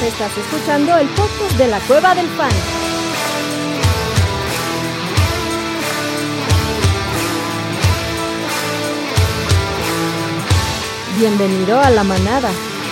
Estás escuchando el podcast de la Cueva del Fan. Bienvenido a la manada.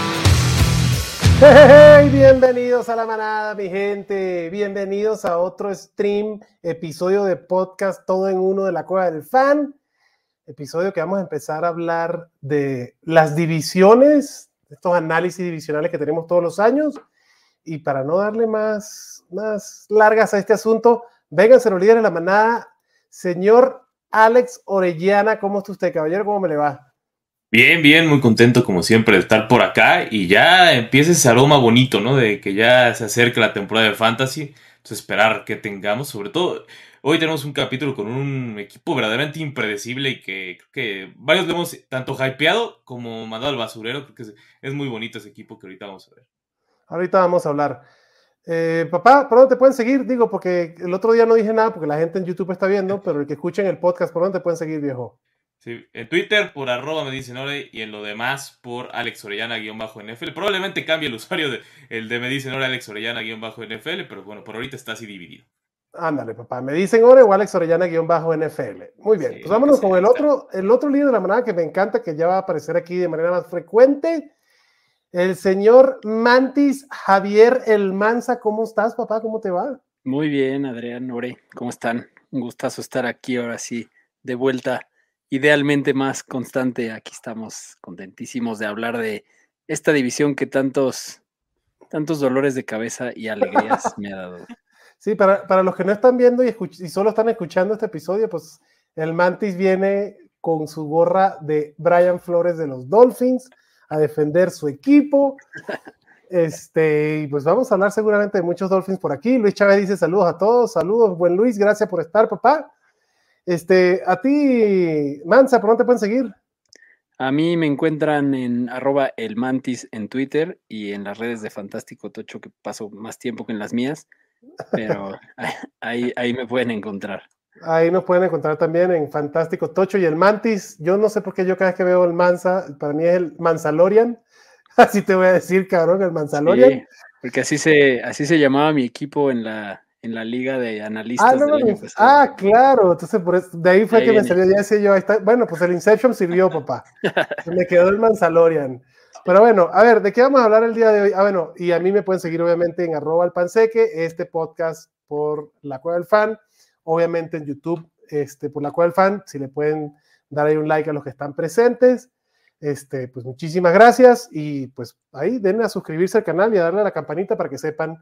Hey, bienvenidos a la manada, mi gente. Bienvenidos a otro stream, episodio de podcast todo en uno de la Cueva del Fan. Episodio que vamos a empezar a hablar de las divisiones, estos análisis divisionales que tenemos todos los años. Y para no darle más largas a este asunto, vénganse los líderes de la manada. Señor Alex Orellana, ¿cómo está usted, caballero? ¿Cómo me le va? Bien, muy contento como siempre de estar por acá y ya empieza ese aroma bonito, ¿no? De que ya se acerca la temporada de Fantasy, entonces esperar que tengamos, sobre todo, hoy tenemos un capítulo con un equipo verdaderamente impredecible y que creo que varios lo hemos tanto hypeado como mandado al basurero, creo que es muy bonito ese equipo que ahorita vamos a ver. Ahorita vamos a hablar. Papá, ¿por dónde te pueden seguir? Digo, porque el otro día no dije nada porque la gente en YouTube está viendo, pero el que escuchen el podcast, ¿por dónde te pueden seguir, viejo? Sí, en Twitter por @MedicenOre y en lo demás por Alex Orellana-NFL. Probablemente cambie el usuario el de Medicenore Alex Orellana-NFL, pero bueno, por ahorita está así dividido. Ándale, papá. Me dicen Ore o Alex Orellana-NFL. Muy bien, Sí, pues vámonos con el otro líder de la manada que me encanta, que ya va a aparecer aquí de manera más frecuente. El señor Mantis Javier El Manza. ¿Cómo estás, papá? ¿Cómo te va? Muy bien, Adrián, Ore, ¿cómo están? Un gustazo estar aquí ahora sí, de vuelta, idealmente más constante. Aquí estamos contentísimos de hablar de esta división que tantos dolores de cabeza y alegrías me ha dado. Sí, para los que no están viendo y solo están escuchando este episodio, pues el Mantis viene con su gorra de Brian Flores de los Dolphins a defender su equipo. Y pues vamos a hablar seguramente de muchos Dolphins por aquí. Luis Chávez dice saludos a todos, saludos, buen Luis, gracias por estar, papá. A ti, Manza, ¿por dónde te pueden seguir? A mí me encuentran en @elmantis en Twitter y en las redes de Fantástico Tocho, que paso más tiempo que en las mías, pero ahí me pueden encontrar. Ahí nos pueden encontrar también en Fantástico Tocho y el Mantis. Yo no sé por qué yo cada vez que veo el Manza, para mí es el Manzalorian. Así te voy a decir, cabrón, el Manzalorian. Sí, porque así se llamaba mi equipo en la liga de analistas del año pasado. Claro, entonces de ahí fue Ahí que viene. me salió, ya decía yo, ahí está. Bueno, pues el Inception sirvió, papá. Me quedó el Manzalorian. Pero bueno, a ver, ¿de qué vamos a hablar el día de hoy? Bueno, y a mí me pueden seguir obviamente en @alpanseque, este podcast por La Cueva del Fan, obviamente en YouTube, por La Cueva del Fan, si le pueden dar ahí un like a los que están presentes, pues muchísimas gracias, y pues ahí denle a suscribirse al canal y a darle a la campanita para que sepan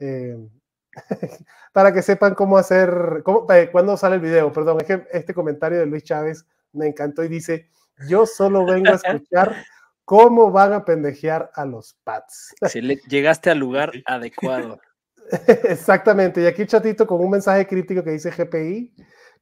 cómo hacer, cuándo sale el video. Perdón, es que este comentario de Luis Chávez me encantó y dice, yo solo vengo a escuchar cómo van a pendejear a los Pats. Si llegaste al lugar adecuado. Exactamente, y aquí Chatito con un mensaje crítico que dice GPI.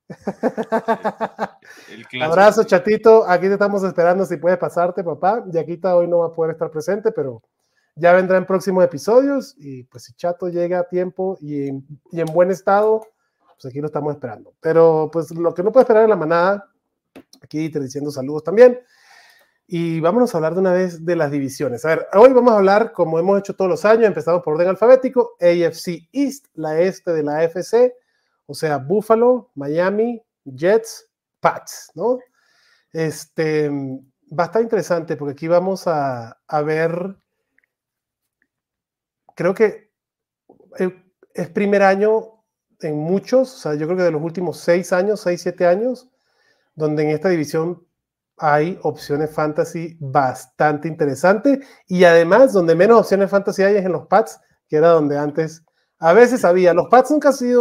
Abrazo, Chatito, aquí te estamos esperando si puedes pasarte, papá. Yaquita hoy no va a poder estar presente, pero ya vendrá en próximos episodios, y pues si Chato llega a tiempo y en buen estado, pues aquí lo estamos esperando. Pero pues lo que no puede esperar en la manada, aquí te diciendo saludos también, y vámonos a hablar de una vez de las divisiones. A ver, hoy vamos a hablar, como hemos hecho todos los años, empezamos por orden alfabético, AFC East, la este de la AFC, o sea, Buffalo, Miami, Jets, Pats, ¿no? Va a estar interesante porque aquí vamos a ver, creo que es primer año en muchos, o sea, yo creo que de los últimos 6 años, 6, 7 años, donde en esta división hay opciones fantasy bastante interesantes, y además donde menos opciones fantasy hay es en los Pats, que era donde antes a veces había. Los Pats nunca ha sido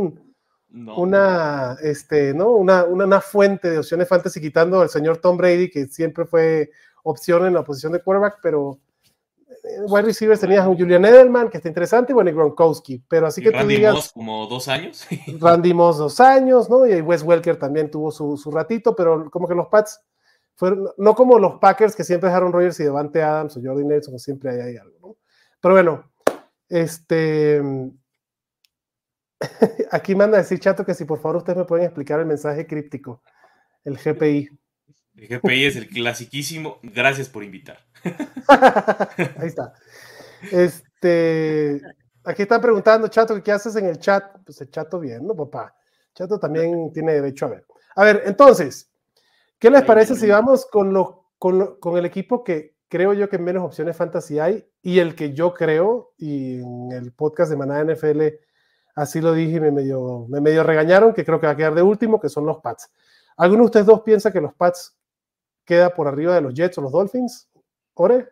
una fuente de opciones fantasy, quitando al señor Tom Brady, que siempre fue opción en la posición de quarterback, pero wide receivers tenías a un Julian Edelman, que está interesante, bueno, y Gronkowski, pero así que tú digas... Randy Moss como 2 años. Randy Moss 2 años, ¿no? Y Wes Welker también tuvo su ratito, pero como que los Pats fueron, no como los Packers, que siempre Aaron Rodgers y Davante Adams o Jordy Nelson, siempre hay algo, ¿no? Pero bueno, aquí manda a decir Chato que si por favor ustedes me pueden explicar el mensaje críptico, el GPI. El GPI es el clasiquísimo, gracias por invitar. Ahí está. Aquí están preguntando, Chato, ¿qué haces en el chat? Pues el Chato bien, ¿no, papá? Chato también tiene derecho a ver. A ver, entonces, ¿qué les parece si vamos con el equipo que creo yo que menos opciones fantasy hay y el que yo creo, y en el podcast de Manada NFL así lo dije y me medio regañaron, que creo que va a quedar de último, que son los Pats. ¿Alguno de ustedes dos piensa que los Pats queda por arriba de los Jets o los Dolphins? ¿Ore?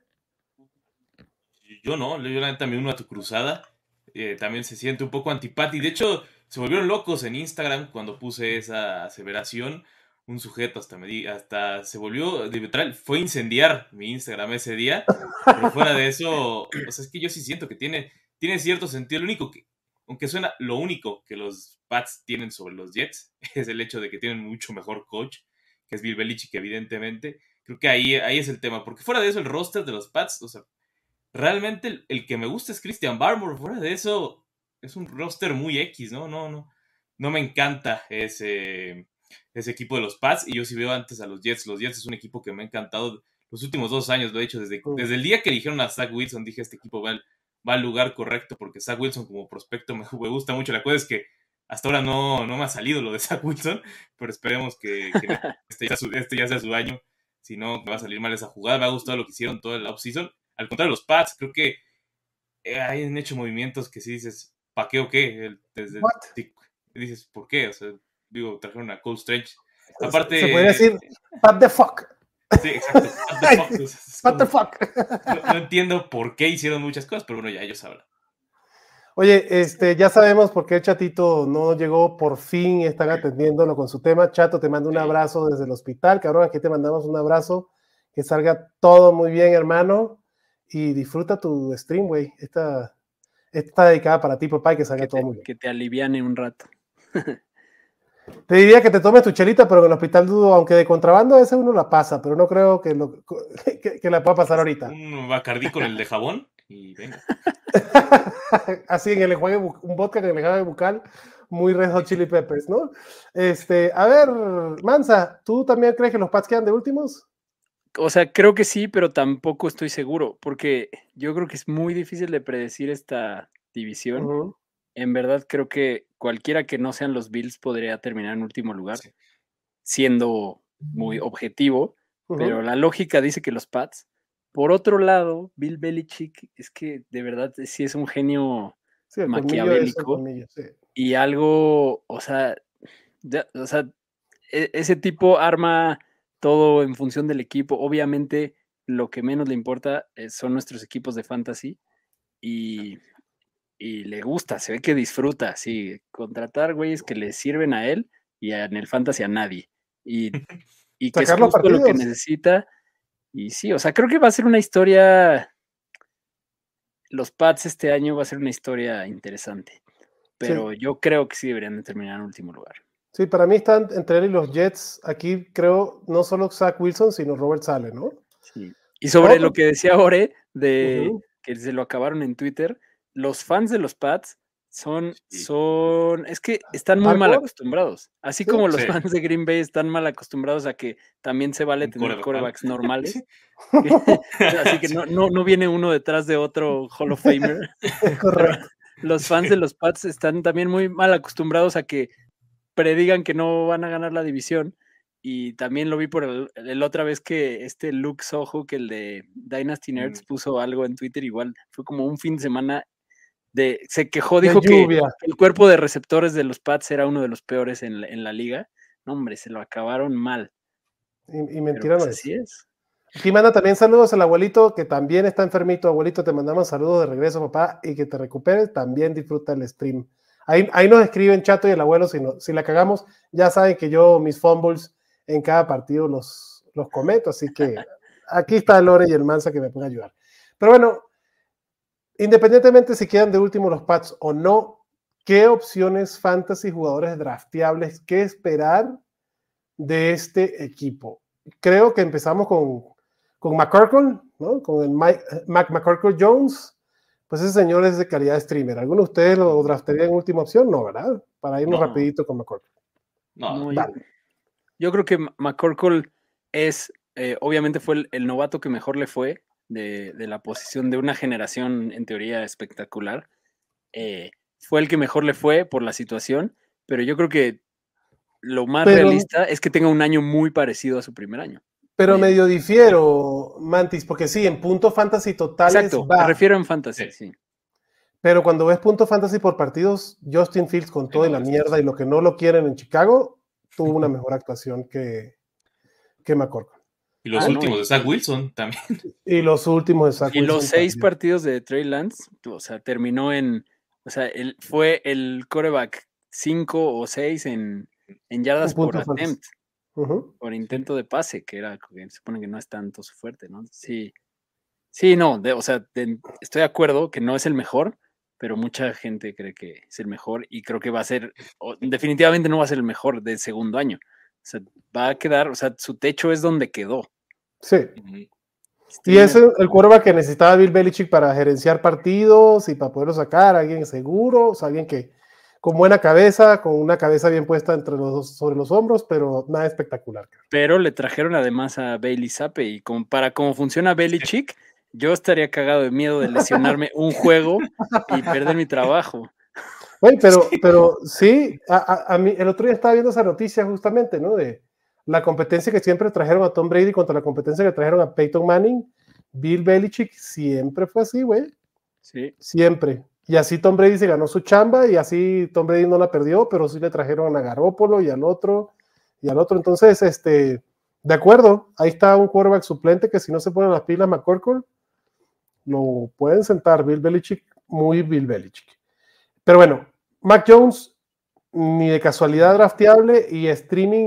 Yo no, yo la neta me uno a tu cruzada. También se siente un poco antipático. De hecho, se volvieron locos en Instagram cuando puse esa aseveración. Un sujeto hasta se volvió, literal, fue a incendiar mi Instagram ese día. Pero fuera de eso, o sea, es que yo sí siento que tiene cierto sentido. Lo único que, aunque suena, lo único que los Pats tienen sobre los Jets es el hecho de que tienen mucho mejor coach, que es Bill Belichick, evidentemente. Creo que ahí es el tema. Porque fuera de eso, el roster de los Pats, o sea, realmente el que me gusta es Christian Barmore. Fuera de eso, es un roster muy X, ¿no? No me encanta ese equipo de los Pats. Y yo sí veo antes a los Jets. Los Jets es un equipo que me ha encantado los últimos 2 años. Lo he hecho desde el día que eligieron a Zach Wilson. Dije, este equipo va al lugar correcto, porque Zach Wilson como prospecto me gusta mucho. La cosa es que hasta ahora no me ha salido lo de Zach Wilson, pero esperemos que este ya sea su año. Si no, me va a salir mal esa jugada. Me ha gustado lo que hicieron toda la offseason. Al contrario, los Pats, creo que han hecho movimientos que si dices, ¿para qué o qué? Dices, ¿por qué? O sea, digo, trajeron a Cole Strange. Aparte, se podría decir, what the fuck. Sí, exacto. What the fuck. No entiendo por qué hicieron muchas cosas, pero bueno, ya ellos sabrán. Oye, ya sabemos por qué Chatito no llegó, por fin están atendiéndolo con su tema. Chato, te mando un abrazo desde el hospital, cabrón, aquí te mandamos un abrazo, que salga todo muy bien, hermano, y disfruta tu stream, güey. Esta está dedicada para ti, papá, y que salga todo muy bien. Que te aliviane un rato. Te diría que te tomes tu chelita, pero en el hospital dudo, aunque de contrabando a veces uno la pasa, pero no creo que la pueda pasar ahorita. Un Bacardí con el de jabón y venga. Así en el enjuague, un vodka en el enjuague bucal, muy Red Hot Chili Peppers, ¿no? A ver, Mansa, ¿tú también crees que los Pats quedan de últimos? O sea, creo que sí, pero tampoco estoy seguro, porque yo creo que es muy difícil de predecir esta división. Uh-huh. En verdad, creo que cualquiera que no sean los Bills podría terminar en último lugar, sí, siendo muy objetivo, pero la lógica dice que los Pats. Por otro lado, Bill Belichick es que de verdad sí es un genio maquiavélico y algo, o sea, ese tipo arma todo en función del equipo. Obviamente, lo que menos le importa son nuestros equipos de fantasy y le gusta, se ve que disfruta, sí, contratar güeyes que le sirven a él y en el fantasy a nadie. Y que es justo lo que necesita. Y sí, o sea, creo que va a ser una historia. Los Pats este año va a ser una historia interesante. Pero sí, yo creo que sí deberían de terminar en último lugar. Sí, para mí están entre él y los Jets. Aquí creo no solo Zach Wilson, sino Robert Saleh, ¿no? Sí. Y sobre lo que decía Ore, de que se lo acabaron en Twitter, los fans de los Pats es que están muy mal acostumbrados. Así como los fans de Green Bay están mal acostumbrados a que también se vale tener quarterbacks normales. Así que no viene uno detrás de otro Hall of Famer. Correcto. Los fans de los Pats están también muy mal acostumbrados a que predigan que no van a ganar la división. Y también lo vi por la otra vez que Luke Soho, que el de Dynasty Nerds, puso algo en Twitter, igual fue como un fin de semana se quejó, dijo que el cuerpo de receptores de los Pats era uno de los peores en la liga. No, hombre, se lo acabaron mal. Y mentira no es. Así es. Aquí manda también saludos al abuelito, que también está enfermito. Abuelito, te mandamos saludos de regreso, papá, y que te recuperes. También disfruta el stream. Ahí nos escriben Chato y el abuelo, si la cagamos, ya saben que yo mis fumbles en cada partido los cometo, así que aquí está el Lore y el Mansa que me pueden ayudar. Pero bueno, independientemente si quedan de último los Pats o no, ¿qué opciones fantasy, jugadores drafteables, qué esperar de este equipo? Creo que empezamos con McCorkle, ¿no? Con el McCorkle Jones. Pues ese señor es de calidad de streamer. ¿Alguno de ustedes lo draftaría en última opción? No, ¿verdad? Para irnos rapidito con McCorkle. No, yo creo que McCorkle es, obviamente fue el novato que mejor le fue, de la posición de una generación en teoría espectacular. Fue el que mejor le fue por la situación, pero yo creo que lo más realista es que tenga un año muy parecido a su primer año. Pero medio difiero, Mantis, porque sí, en puntos fantasy totales exacto, me refiero en fantasy, sí. Pero cuando ves puntos fantasy por partidos, Justin Fields con todo y la mierda y lo que no lo quieren en Chicago, tuvo una mejor actuación que McCorkle. Y los últimos de Zach Wilson también. Y los últimos de Zach Wilson. Y los 6 partidos de Trey Lance, o sea, terminó en, o sea, fue el quarterback 5 o 6 en yardas por attempt, por intento de pase, que se supone que no es tanto su fuerte, ¿no? Sí, no, o sea, estoy de acuerdo que no es el mejor, pero mucha gente cree que es el mejor y creo que va a ser, definitivamente no va a ser el mejor del segundo año. O sea, va a quedar, o sea, su techo es donde quedó. Sí. Y es el quarterback que necesitaba Bill Belichick para gerenciar partidos y para poderlo sacar, alguien seguro, o sea, alguien que con buena cabeza, con una cabeza bien puesta sobre los hombros, pero nada espectacular. Pero le trajeron además a Bailey Zappi y para cómo funciona Belichick, yo estaría cagado de miedo de lesionarme un juego y perder mi trabajo. Güey, pero sí, a mí el otro día estaba viendo esa noticia justamente, ¿no? De la competencia que siempre trajeron a Tom Brady contra la competencia que trajeron a Peyton Manning. Bill Belichick siempre fue así, güey. Sí. Siempre. Y así Tom Brady se ganó su chamba y así Tom Brady no la perdió, pero sí le trajeron a Garoppolo y al otro. Entonces, de acuerdo, ahí está un quarterback suplente que si no se ponen las pilas McCorkle, lo pueden sentar. Bill Belichick, muy Bill Belichick. Pero bueno, Mac Jones, ni de casualidad drafteable y streaming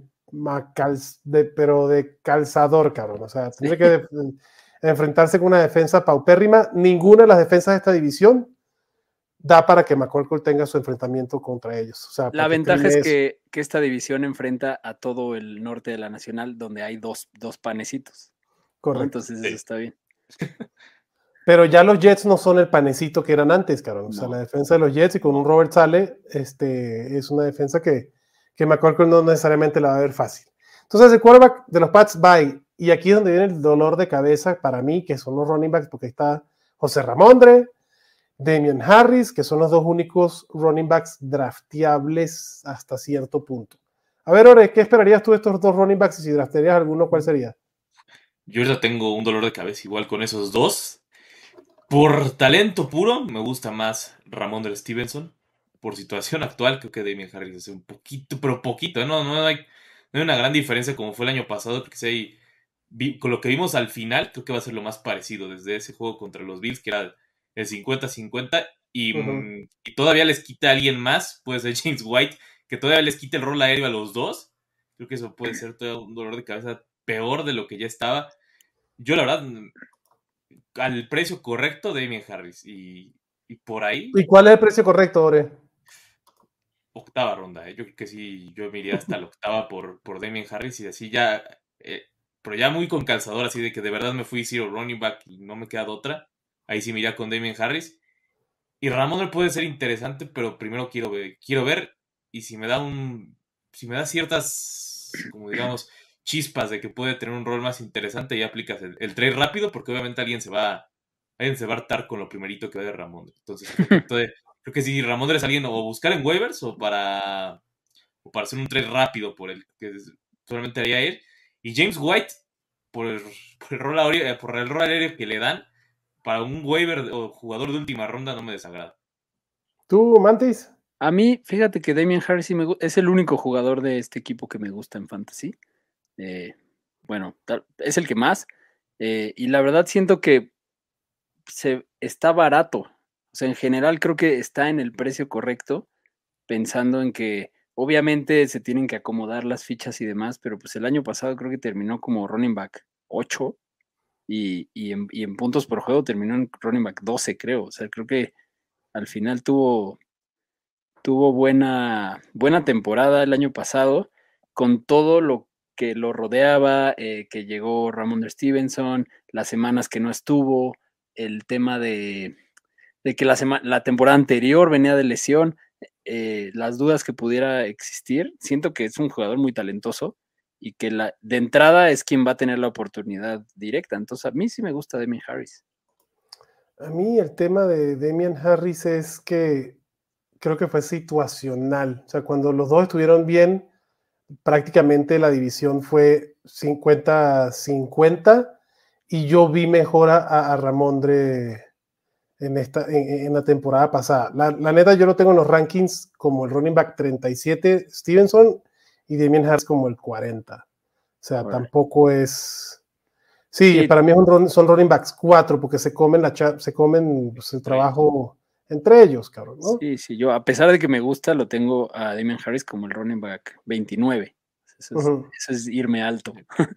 pero de calzador, cabrón. O sea, tiene que enfrentarse con una defensa paupérrima. Ninguna de las defensas de esta división da para que McCorkle tenga su enfrentamiento contra ellos. O sea, la ventaja es que esta división enfrenta a todo el norte de la Nacional, donde hay dos panecitos. Correcto. ¿No? Entonces eso está bien. Pero ya los Jets no son el panecito que eran antes, cabrón. O sea, la defensa de los Jets y con un Robert Saleh, es una defensa que McCorkle no necesariamente la va a ver fácil. Entonces, el quarterback de los Pats va. Y aquí es donde viene el dolor de cabeza para mí, que son los running backs, porque está José Ramondre, Damian Harris, que son los dos únicos running backs drafteables hasta cierto punto. A ver, Ore, ¿qué esperarías tú de estos dos running backs? Y si draftearías alguno, ¿cuál sería? Yo ya tengo un dolor de cabeza igual con esos dos. Por talento puro, me gusta más Ramondre Stevenson. Por situación actual, creo que Damian Harris es un poquito, pero poquito. No hay una gran diferencia como fue el año pasado, porque con lo que vimos al final, creo que va a ser lo más parecido desde ese juego contra los Bills, que era el 50-50, y todavía les quita a alguien más, puede ser James White, que todavía les quita el rol aéreo a los dos. Creo que eso puede ser todo un dolor de cabeza peor de lo que ya estaba. Yo, la verdad, al precio correcto, Damian Harris, y por ahí. ¿Y cuál es el precio correcto, Ore? Octava ronda, yo creo que sí, yo me iría hasta la octava por Damian Harris y así ya, pero ya muy con calzador, así de que de verdad me fui zero running back y no me queda de otra, ahí sí me iría con Damian Harris. Y Ramondre puede ser interesante, pero primero quiero ver y si me da ciertas, como digamos, chispas de que puede tener un rol más interesante, ya aplicas el trade rápido, porque obviamente alguien se va a hartar con lo primerito que ve de Ramondre. Entonces creo que si Ramondre es alguien o buscar en waivers o para hacer un trade rápido por el que solamente haría ir. Y James White, por el rol aéreo que le dan, para un waiver o jugador de última ronda no me desagrada. ¿Tú, Mantis? A mí, fíjate que Damian Harris es el único jugador de este equipo que me gusta en Fantasy. Bueno, es el que más. Y la verdad siento que está barato. O sea, en general creo que está en el precio correcto, pensando en que obviamente se tienen que acomodar las fichas y demás, pero pues el año pasado creo que terminó como running back 8 y en puntos por juego terminó en running back 12, creo. O sea, creo que al final tuvo buena temporada el año pasado, con todo lo que lo rodeaba, que llegó Ramondre Stevenson, las semanas que no estuvo, el tema de que la temporada anterior venía de lesión, las dudas que pudiera existir. Siento que es un jugador muy talentoso y que de entrada es quien va a tener la oportunidad directa. Entonces, a mí sí me gusta Damien Harris. A mí el tema de Damien Harris es que creo que fue situacional. O sea, cuando los dos estuvieron bien, prácticamente la división fue 50-50 y yo vi mejor a Ramondre en la temporada pasada. La neta, yo lo tengo en los rankings como el running back 37, Stevenson, y Damien Harris como el 40. O sea, tampoco es... Sí, para mí son running backs 4 porque se comen pues, el trabajo entre ellos, cabrón, ¿no? Sí, yo a pesar de que me gusta, lo tengo a Damien Harris como el running back 29. Eso es irme alto.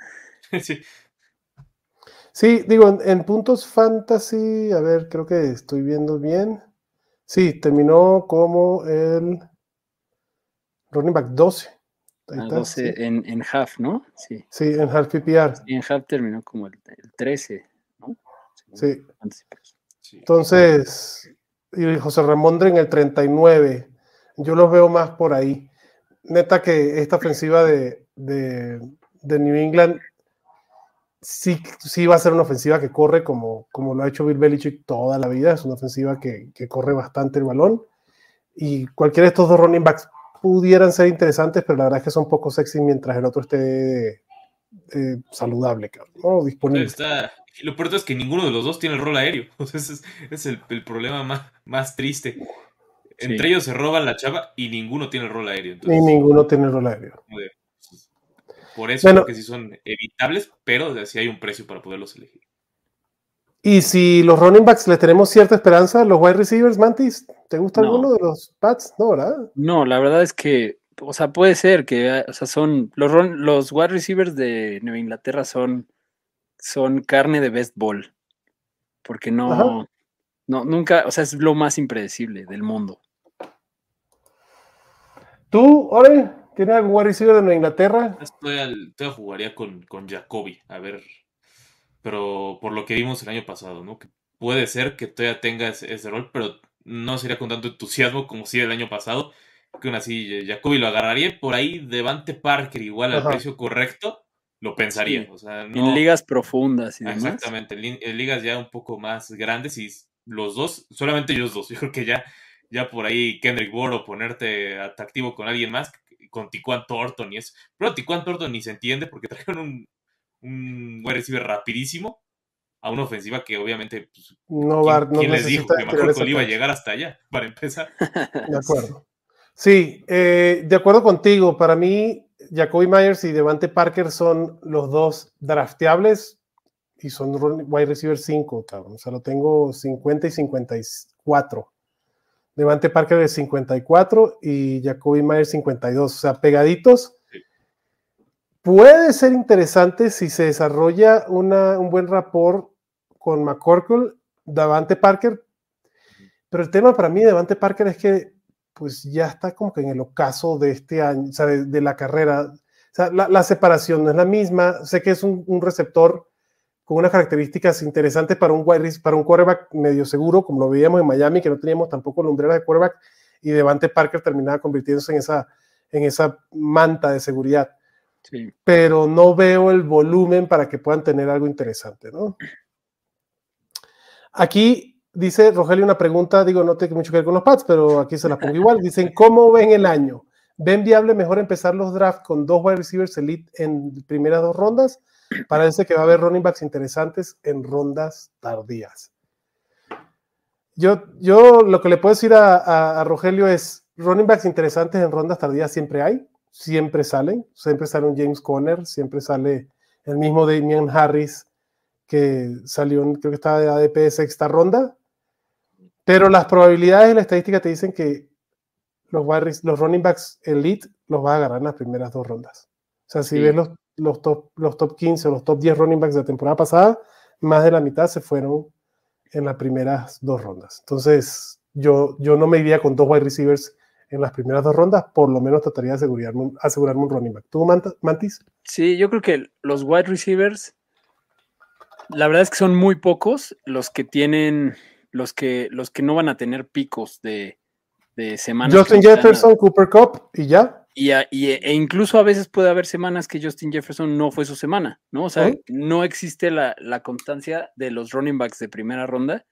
Sí, digo, en puntos fantasy, a ver, creo que estoy viendo bien. Sí, terminó como el running back 12. Ahí está, 12 sí. en half, ¿no? Sí. Sí, en half PPR. Sí, en half terminó como el 13, ¿no? Sí. Entonces, y José Ramondre en el 39. Yo los veo más por ahí. Neta que esta ofensiva de New England sí va a ser una ofensiva que corre como lo ha hecho Bill Belichick toda la vida. Es una ofensiva que corre bastante el balón. Y cualquiera de estos dos running backs pudieran ser interesantes, pero la verdad es que son poco sexy mientras el otro esté saludable, ¿no? Disponible. Lo peor es que ninguno de los dos tiene el rol aéreo. O sea, ese es el problema más triste. Entre ellos se roban la chava y ninguno tiene el rol aéreo. Entonces, y ninguno tiene el rol aéreo. Por eso creo que sí son evitables, pero sí hay un precio para poderlos elegir. Y si los running backs le tenemos cierta esperanza, los wide receivers, Mantis, ¿te gusta alguno de los Pats? No, ¿verdad? No, la verdad es que, o sea, puede ser que, o sea, son los wide receivers de Nueva Inglaterra son carne de best ball, porque nunca, o sea, es lo más impredecible del mundo. ¿Tú, Ore, tienes algún wide receiver de Nueva Inglaterra? Todavía jugaría con Jacoby, a ver, pero por lo que vimos el año pasado, ¿no? Que puede ser que todavía tenga ese rol, pero no sería con tanto entusiasmo como si el año pasado, que aún así Jacoby lo agarraría por ahí, Devante Parker igual al precio correcto, lo pensaría. Sí. O sea, no, en ligas profundas y demás. Exactamente, en ligas ya un poco más grandes y los dos, solamente ellos dos, yo creo que ya por ahí Kendrick Bourne o ponerte atractivo con alguien más, con Tyquan Thornton y eso. Pero Tyquan Thornton ni se entiende porque trajeron un wide receiver rapidísimo a una ofensiva que obviamente pues, ¿quién les dijo que McCorkle iba a llegar hasta allá para empezar? De acuerdo. Sí, de acuerdo contigo. Para mí, Jacoby Myers y Devante Parker son los dos drafteables y son wide receiver 5, cabrón. O sea, lo tengo 50 y 54. Devante Parker es 54 y Jacoby Myers 52. O sea, pegaditos. Sí. Puede ser interesante si se desarrolla un buen rapport con McCorkle, Devante Parker. Pero el tema para mí de Devante Parker es que pues ya está como que en el ocaso de este año, o sea, de la carrera. O sea, la separación no es la misma. Sé que es un receptor con unas características interesantes para un quarterback medio seguro, como lo veíamos en Miami, que no teníamos tampoco lumbreras de quarterback, y Devante Parker terminaba convirtiéndose en esa manta de seguridad. Sí. Pero no veo el volumen para que puedan tener algo interesante, ¿no? Aquí dice Rogelio una pregunta, digo, no tiene mucho que ver con los Pats, pero aquí se la pongo igual. Dicen, ¿cómo ven el año? ¿Ven viable mejor empezar los drafts con 2 wide receivers elite en primeras 2 rondas? Parece que va a haber running backs interesantes en rondas tardías. Yo lo que le puedo decir a Rogelio es, running backs interesantes en rondas tardías siempre hay, siempre sale un James Conner, siempre sale el mismo Damien Harris, que salió, creo que estaba de ADP de 6ª ronda, pero las probabilidades en la estadística te dicen que los running backs elite los vas a agarrar en las primeras 2 rondas. O sea, si ves los top 15 o los top 10 running backs de la temporada pasada, más de la mitad se fueron en las primeras 2 rondas. Entonces, yo no me iría con 2 wide receivers en las primeras 2 rondas, por lo menos trataría de asegurarme un running back. ¿Tú, Mantis? Sí, yo creo que los wide receivers, la verdad es que son muy pocos los que tienen, los que no van a tener picos de semanas. Justin Jefferson, Cooper Kupp y ya. E incluso a veces puede haber semanas que Justin Jefferson no fue su semana, ¿no? O sea, no existe la constancia de los running backs de primera ronda.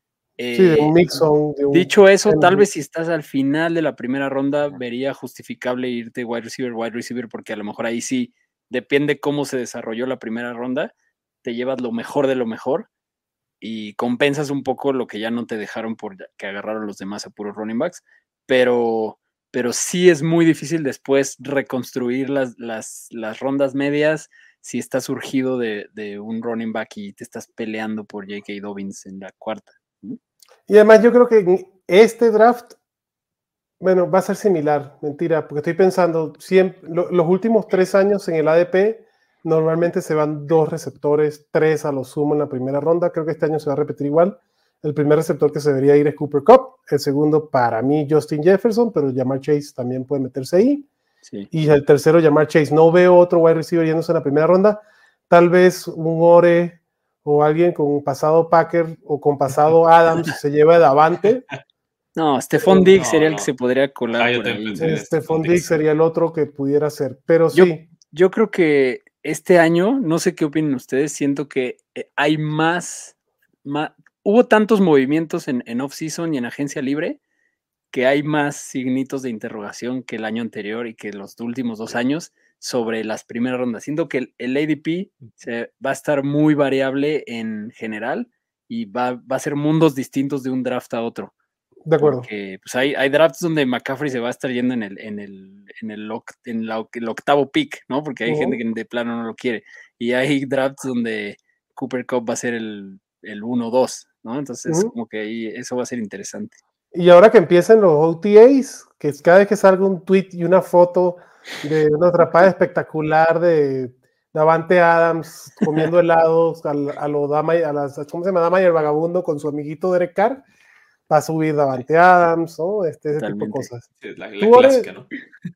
Sí, de un Mixon. Dicho eso, tal vez si estás al final de la primera ronda, vería justificable irte wide receiver, porque a lo mejor ahí sí, depende cómo se desarrolló la primera ronda, te llevas lo mejor de lo mejor y compensas un poco lo que ya no te dejaron porque agarraron los demás a puros running backs, pero sí es muy difícil después reconstruir las rondas medias si estás surgido de un running back y te estás peleando por J.K. Dobbins en la cuarta. Y además yo creo que este draft, bueno, va a ser similar, mentira, porque estoy pensando, los últimos 3 años en el ADP, normalmente se van 2 receptores, 3 a lo sumo en la primera ronda. Creo que este año se va a repetir igual. El primer receptor que se debería ir es Cooper Kupp, el segundo para mí Justin Jefferson, pero Ja'Marr Chase también puede meterse ahí. Sí. Y el tercero Ja'Marr Chase. No veo otro wide receiver yéndose en la primera ronda. Tal vez un Ore o alguien con pasado Packer o con pasado Adams se lleva de Davante. No, Stephon Diggs sería el que se podría colar por ahí. Stephon Diggs sería el otro que pudiera ser, pero sí. Yo creo que este año, no sé qué opinan ustedes, siento que hay más hubo tantos movimientos en off-season y en agencia libre que hay más signitos de interrogación que el año anterior y que los últimos 2 años sobre las primeras rondas. Siento que el ADP va a estar muy variable en general y va a ser mundos distintos de un draft a otro. De acuerdo. Porque pues hay drafts donde McCaffrey se va a estar yendo en el octavo pick, ¿no? Porque hay gente que de plano no lo quiere. Y hay drafts donde Cooper Kupp va a ser el 1-2, ¿no? Entonces, como que ahí eso va a ser interesante. Y ahora que empiecen los OTAs, que cada vez que salga un tweet y una foto de una atrapada espectacular de Davante Adams comiendo helados a lo Dama, ¿cómo se llama? Dama y el vagabundo con su amiguito Derek Carr, va a subir Davante Adams, ¿no? Ese tipo de cosas. La clásica, ¿no?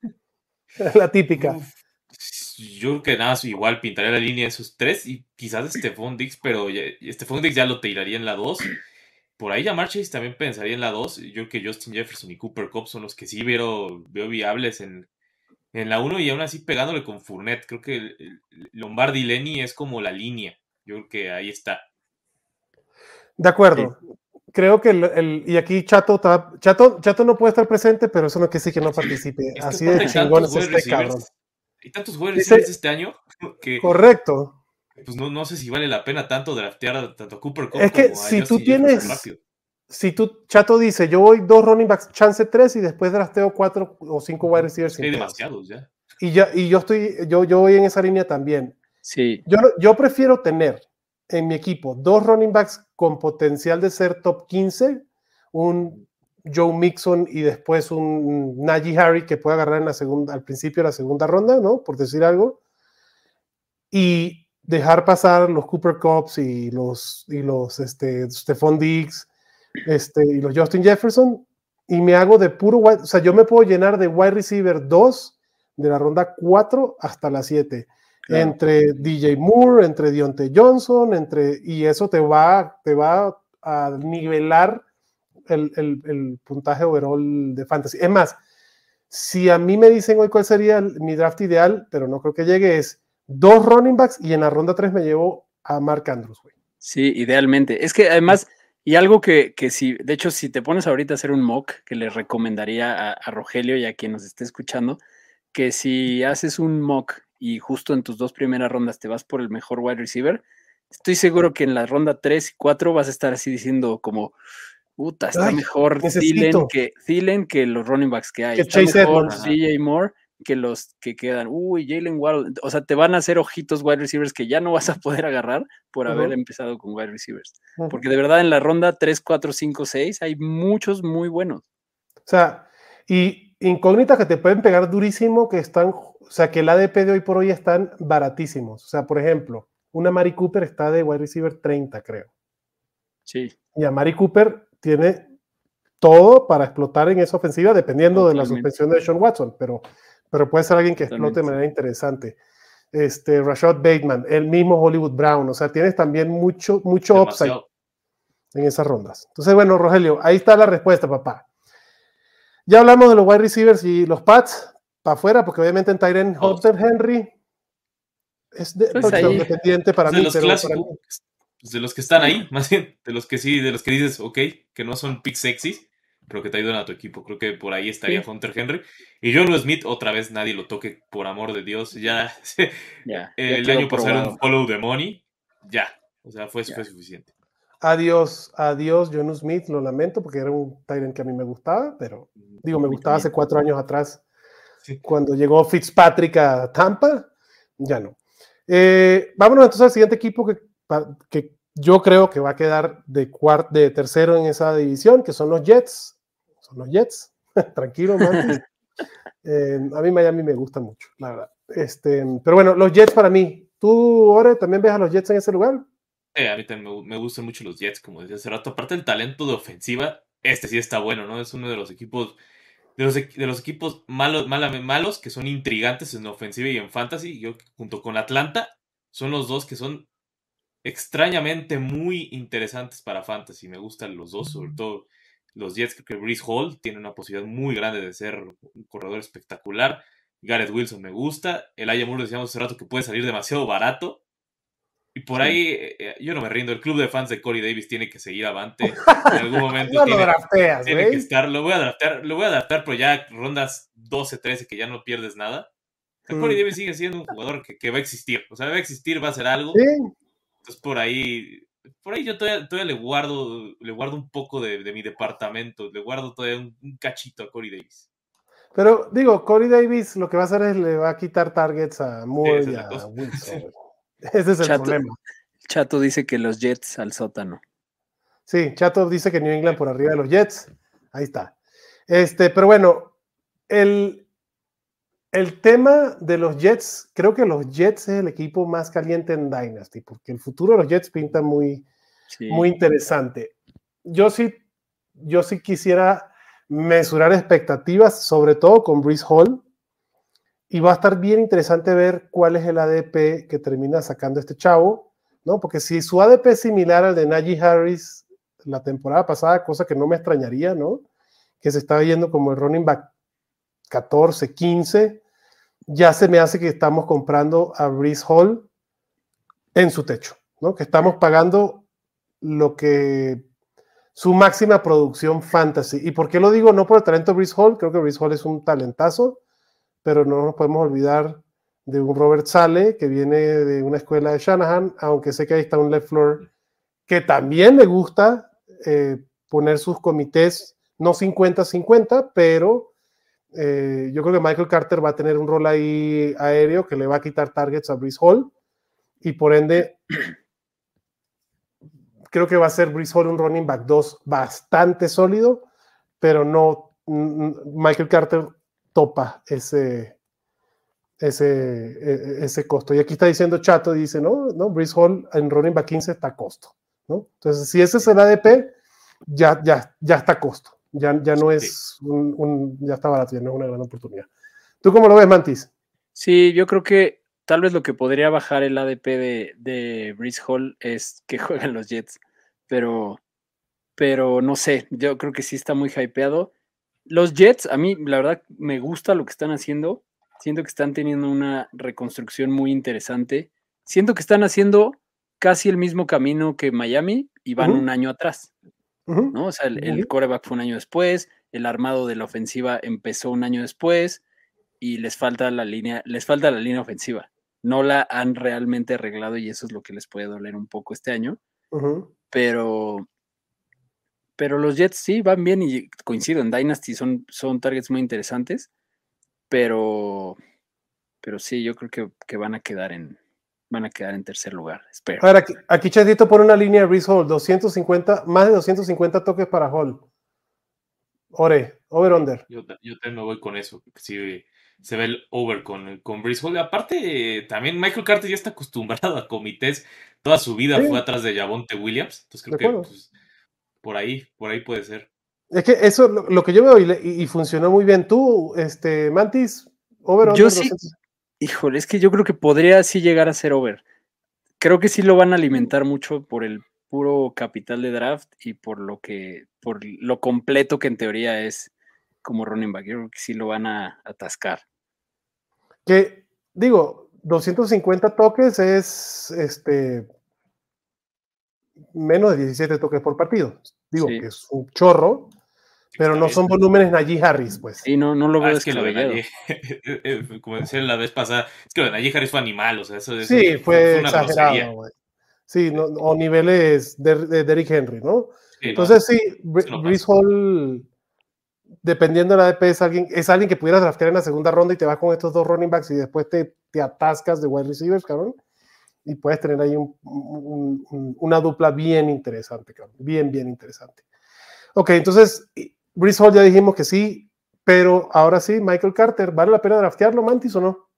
La típica. Yo creo que nada, igual pintaría la línea de esos 3 y quizás Stephon Diggs, pero Stephon Diggs ya lo tiraría en la 2. Por ahí Ja'Marr Chase también pensaría en la 2. Yo creo que Justin Jefferson y Cooper Kupp son los que sí veo viables en la 1 y aún así pegándole con Fournette. Creo que Lombardi y Lenny es como la línea. Yo creo que ahí está. De acuerdo. Sí. Creo que y aquí Chato no puede estar presente, pero eso no quiere decir que no participe. Es así de chingón es este cabrón. Hay tantos jugadores este año que... Correcto. Pues no sé si vale la pena tanto draftear tanto a Cooper Kupp es que como a si Justin tú tienes rápido. Si tú, Chato dice, yo voy 2 running backs, chance 3 y después drafteo 4 o 5 wide receivers. Hay demasiados ya. Y yo voy en esa línea también. Sí. Yo prefiero tener en mi equipo 2 running backs con potencial de ser top 15, un Joe Mixon y después un Najee Harris que pueda agarrar al principio de la segunda ronda, ¿no? Por decir algo. Y dejar pasar los Cooper Kupps y los Stephon Diggs y los Justin Jefferson, y me hago de puro wide, o sea, yo me puedo llenar de wide receiver 2 de la ronda 4 hasta la 7, claro. Entre DJ Moore, entre Diontae Johnson, y eso te va a nivelar el puntaje overall de fantasy. Es más, si a mí me dicen hoy cuál sería mi draft ideal, pero no creo que llegue, es 2 running backs y en la ronda 3 me llevo a Mark Andrews, güey. Sí, idealmente. Es que además, y algo que si, de hecho, si te pones ahorita a hacer un mock, que le recomendaría a Rogelio y a quien nos esté escuchando, que si haces un mock y justo en tus 2 primeras rondas te vas por el mejor wide receiver, estoy seguro que en la ronda 3 y 4 vas a estar así diciendo como, puta, está mejor Thielen que los running backs que hay. Que está Chase mejor Edmonds. DJ Moore que los que quedan. Jalen Waddle. O sea, te van a hacer ojitos wide receivers que ya no vas a poder agarrar por haber empezado con wide receivers. Porque de verdad en la ronda 3, 4, 5, 6 hay muchos muy buenos. O sea, y incógnitas que te pueden pegar durísimo, que que el ADP de hoy por hoy están baratísimos. O sea, por ejemplo, una Mari Cooper está de wide receiver 30, creo. Sí. Y a Mari Cooper tiene todo para explotar en esa ofensiva, dependiendo de la suspensión de Sean Watson, pero puede ser alguien que explote de manera interesante. Rashad Bateman, el mismo Hollywood Brown, o sea, tienes también mucho upside en esas rondas. Entonces, bueno, Rogelio, ahí está la respuesta, papá. Ya hablamos de los wide receivers y los Pats, para afuera, porque obviamente en Tyren Hunter Henry es touchdown dependiente para de mí. Los pero clásicos, para mí, de los que están ahí, más bien, de los que sí, de los que dices, ok, que no son picks sexys, pero que te ayudan a tu equipo. Creo que por ahí estaría Hunter Henry. Y Jonnu Smith, otra vez nadie lo toque, por amor de Dios. Ya, el año pasado era un follow the money. Ya, o sea, fue suficiente. Adiós, Jonnu Smith, lo lamento, porque era un Tyrant que a mí me gustaba, pero digo, me gustaba hace 4 años atrás, cuando llegó Fitzpatrick a Tampa, ya no. Vámonos entonces al siguiente equipo que yo creo que va a quedar de tercero en esa división, que son los Jets. Son los Jets. Tranquilo, Mantis. A mí Miami me gusta mucho, la verdad. Pero bueno, los Jets para mí. ¿Tú, Ore, también ves a los Jets en ese lugar? A mí también me gustan mucho los Jets, como decía hace rato. Aparte del talento de ofensiva, sí está bueno, ¿no? Es uno de los equipos de los equipos malos que son intrigantes en ofensiva y en fantasy. Yo, junto con Atlanta, son los dos que son extrañamente muy interesantes para fantasy. Me gustan los dos, sobre todo los Jets. Creo que Breece Hall tiene una posibilidad muy grande de ser un corredor espectacular. Garrett Wilson me gusta. Elijah Moore, decíamos hace rato que puede salir demasiado barato. Y por ahí, yo no me rindo. El club de fans de Corey Davis tiene que seguir avante. En algún momento no lo drafteas, tiene que estar. Lo voy a adaptar, pero ya rondas 12, 13, que ya no pierdes nada. O sea, Corey Davis sigue siendo un jugador que va a existir. O sea, va a existir, va a ser algo. Sí. Entonces por ahí yo todavía le guardo un poco de mi departamento. Le guardo todavía un cachito a Corey Davis. Pero digo, Corey Davis lo que va a hacer es le va a quitar targets a Moore y a Wilson. Ese es el problema. Chato dice que los Jets al sótano. Sí, Chato dice que New England por arriba de los Jets. Ahí está. Pero bueno, el tema de los Jets, creo que los Jets es el equipo más caliente en Dynasty, porque el futuro de los Jets pinta muy interesante. Yo sí quisiera mesurar expectativas, sobre todo con Breece Hall, y va a estar bien interesante ver cuál es el ADP que termina sacando este chavo, ¿no? Porque si su ADP es similar al de Najee Harris la temporada pasada, cosa que no me extrañaría, ¿no? Que se estaba yendo como el running back 14, 15, ya se me hace que estamos comprando a Breece Hall en su techo, ¿no? Que estamos pagando su máxima producción fantasy. ¿Y por qué lo digo? No por el talento de Breece Hall, creo que Breece Hall es un talentazo, pero no nos podemos olvidar de un Robert Saleh que viene de una escuela de Shanahan, aunque sé que ahí está un LeFleur que también le gusta poner sus comités, no 50-50, pero yo creo que Michael Carter va a tener un rol ahí aéreo que le va a quitar targets a Breece Hall, y por ende creo que va a ser Breece Hall un running back 2 bastante sólido, pero no, Michael Carter topa ese costo. Y aquí está diciendo Chato, dice, no, Breece Hall en running back 15 está a costo, ¿no? Entonces, si ese es el ADP, ya está a costo. Ya no es ya está barato, ya no es una gran oportunidad. ¿Tú cómo lo ves, Mantis? Sí, yo creo que tal vez lo que podría bajar el ADP de Breece Hall es que juegan los Jets, pero no sé, yo creo que sí está muy hypeado. Los Jets, a mí la verdad me gusta lo que están haciendo, siento que están teniendo una reconstrucción muy interesante, siento que están haciendo casi el mismo camino que Miami y van un año atrás, ¿no? O sea, el quarterback fue un año después, el armado de la ofensiva empezó un año después y les falta la línea ofensiva. No la han realmente arreglado y eso es lo que les puede doler un poco este año. Pero los Jets sí van bien y coincido, en Dynasty son targets muy interesantes, pero sí, yo creo que van a quedar en tercer lugar, espero. A ver, aquí Chatito pone una línea de Breece Hall, más de 250 toques para Hall. Over-under. Yo también me voy con eso, porque sí se ve el over con Breece Hall. Aparte, también Michael Carter ya está acostumbrado a comités. Toda su vida fue atrás de Javonte Williams. Entonces creo que pues, por ahí puede ser. Es que eso lo que yo veo y funcionó muy bien. Tú, Mantis, over-under. Yo sí, híjole, es que yo creo que podría sí llegar a ser over. Creo que sí lo van a alimentar mucho por el puro capital de draft y por lo completo que en teoría es como running back. Yo creo que sí lo van a atascar. Que, digo, 250 toques es menos de 17 toques por partido. Digo, Sí. que es un chorro, pero no bien. son volúmenes Najee Harris, pues. Sí, no lo veo Es que lo de descabellado. Najee, como decía la vez pasada, es que lo de Najee Harris fue animal, o sea, eso Sí, fue fue una grosería. exagerado, güey. Sí, no, o niveles de Derrick Henry, ¿no? Sí, Entonces, sí, eso no Breece pasa. Hall, dependiendo de la ADP, es alguien que pudieras draftear en la segunda ronda y te vas con estos dos running backs y después te atascas de wide receivers, cabrón. Y puedes tener ahí una dupla bien interesante, cabrón. Bien interesante. Ok, entonces, Breece Hall ya dijimos que sí, pero ahora sí, Michael Carter, ¿vale la pena draftearlo, Mantis, o no?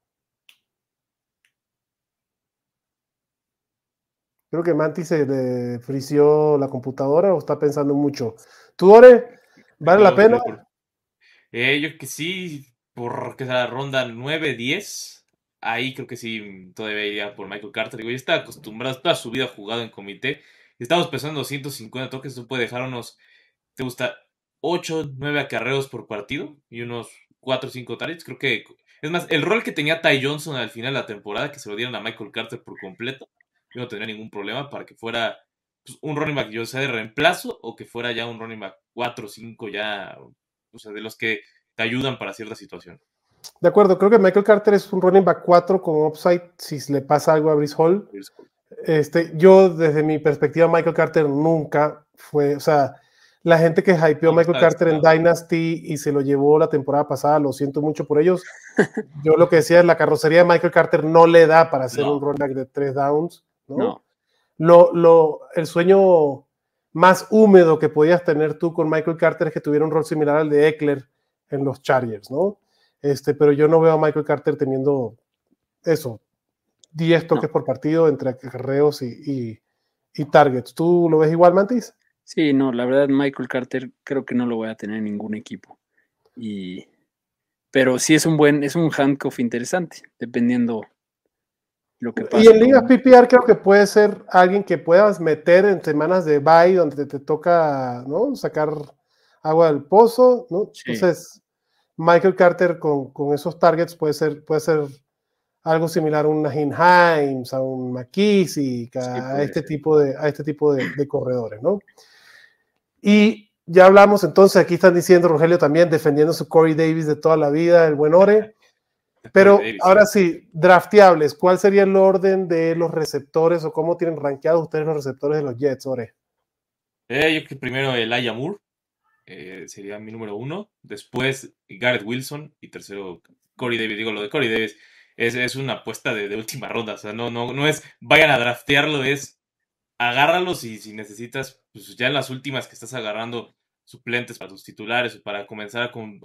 Creo que Mantis se le frició la computadora o está pensando mucho. ¿Tú, Ore, vale la pena? Yo que sí, porque es la ronda 9-10, ahí creo que sí, todavía iría por Michael Carter. Digo, ya está acostumbrado, toda su vida jugado en comité. Estamos pensando 150 toques, eso puede dejar unos, ¿te gusta? 8, 9 acarreos por partido y unos 4 o 5 targets. Creo que, es más, el rol que tenía Ty Johnson al final de la temporada, que se lo dieron a Michael Carter por completo, yo no tendría ningún problema para que fuera pues, un running back, yo sea de reemplazo o que fuera ya un running back 4 o 5 ya, o sea, de los que te ayudan para cierta situación. De acuerdo, creo que Michael Carter es un running back 4 con upside si le pasa algo a Breece Hall. Yo, desde mi perspectiva, Michael Carter nunca fue, o sea, la gente que hypeó a Michael Carter en Dynasty y se lo llevó la temporada pasada, lo siento mucho por ellos. Yo lo que decía es la carrocería de Michael Carter no le da para hacer un running back de 3 downs, ¿no? El sueño más húmedo que podías tener tú con Michael Carter es que tuviera un rol similar al de Eckler en los Chargers, ¿no? Pero yo no veo a Michael Carter teniendo eso, 10 toques por partido entre acarreos y targets. ¿Tú lo ves igual, Mantis? Sí, no, la verdad Michael Carter creo que no lo voy a tener en ningún equipo. Pero sí es un handcuff interesante, dependiendo lo que pase. Y en ligas PPR creo que puede ser alguien que puedas meter en semanas de bye donde te toca, ¿no?, sacar agua del pozo, ¿no? Sí. Entonces, Michael Carter con esos targets puede ser algo similar a un Naheem Hines, a un McKissick, a este tipo de corredores, ¿no? Y ya hablamos entonces, aquí están diciendo Rogelio también, defendiendo su Corey Davis de toda la vida, el buen Ore. Pero ahora sí, drafteables, ¿cuál sería el orden de los receptores o cómo tienen rankeados ustedes los receptores de los Jets, Ore? Yo que primero Elijah Moore sería mi número 1, después Garrett Wilson y tercero Corey Davis. Digo, lo de Corey Davis es una apuesta de última ronda, o sea, no es vayan a draftearlo, es agárralos y si necesitas, pues ya en las últimas que estás agarrando suplentes para tus titulares o para comenzar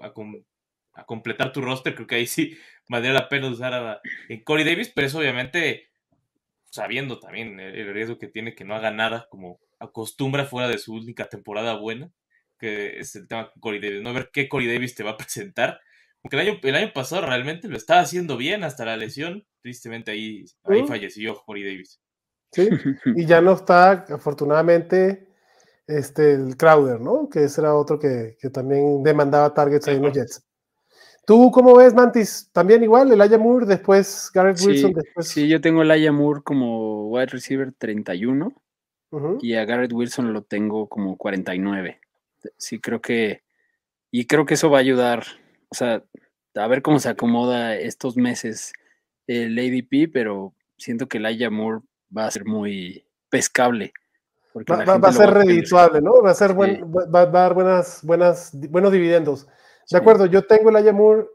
a completar tu roster, creo que ahí sí valdría la pena usar a Corey Davis, pero es obviamente sabiendo también el riesgo que tiene que no haga nada como acostumbra fuera de su única temporada buena, que es el tema con Corey Davis, no ver qué Corey Davis te va a presentar, porque el año pasado realmente lo estaba haciendo bien hasta la lesión, tristemente ahí falleció Corey Davis. Sí, y ya no está, afortunadamente, el Crowder, ¿no? Que ese era otro que también demandaba targets ahí en los Jets. ¿Tú cómo ves, Mantis? ¿También igual? Elijah Moore, después Garrett Wilson, después... Sí, yo tengo a Elijah Moore como wide receiver 31 y a Garrett Wilson lo tengo como 49. Sí, creo que eso va a ayudar, o sea, a ver cómo se acomoda estos meses el ADP, pero siento que Elijah Moore va a ser muy pescable. Va a ser redituable, ¿no? Va a ser va a dar buenos dividendos. De acuerdo, yo tengo el Elijah Moore,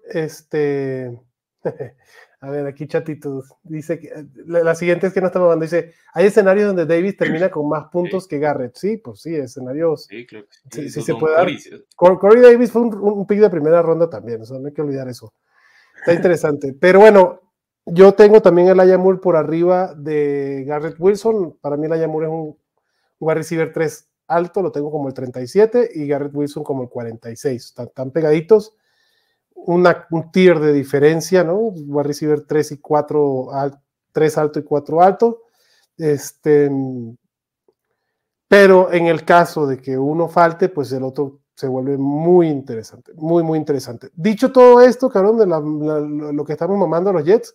a ver, aquí Chatito dice que la siguiente es que no está mamando, dice, hay escenarios donde Davis termina con más puntos que Garrett. Sí, pues sí, escenarios. Sí, claro que sí se puede dar. Corey Davis fue un pick de primera ronda también, o sea, no hay que olvidar eso. Está interesante. Pero bueno, yo tengo también el Elijah Moore por arriba de Garrett Wilson. Para mí el Elijah Moore es un wide receiver 3 alto, lo tengo como el 37 y Garrett Wilson como el 46. Están pegaditos. Un tier de diferencia, ¿no? Wide receiver 3 y 4, 3 alto y 4 alto. Pero en el caso de que uno falte, pues el otro se vuelve muy interesante, muy, muy interesante. Dicho todo esto, cabrón, de lo que estamos mamando a los Jets,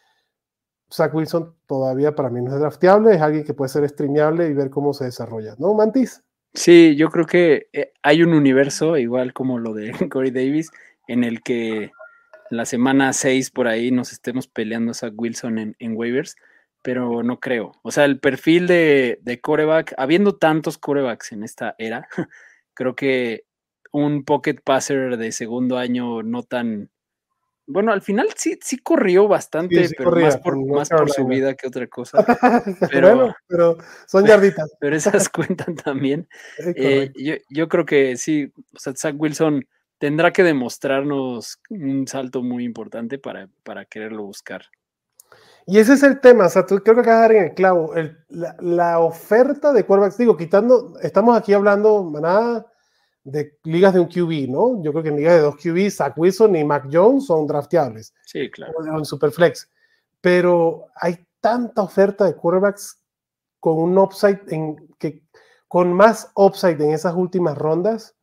Zach Wilson todavía para mí no es drafteable, es alguien que puede ser streameable y ver cómo se desarrolla, ¿no, Mantis? Sí, yo creo que hay un universo, igual como lo de Corey Davis, en el que la semana 6 por ahí nos estemos peleando a Zach Wilson en waivers, pero no creo. O sea, el perfil de quarterback, habiendo tantos quarterbacks en esta era, creo que un pocket passer de segundo año no tan... Bueno, al final sí corrió bastante, Sí pero corría, más por su vida que otra cosa. Bueno, pero son yarditas. Pero esas cuentan también. Yo creo que sí, o sea, Zach Wilson tendrá que demostrarnos un salto muy importante para quererlo buscar. Y ese es el tema, o sea, tú creo que acabas de dar en el clavo. La oferta de quarterbacks, digo, estamos aquí hablando, manada, de ligas de un QB, ¿no? Yo creo que en ligas de 2 QB, Zach Wilson y Mac Jones son drafteables. Sí, claro. O en Superflex. Pero hay tanta oferta de quarterbacks con un upside, con más upside en esas últimas rondas,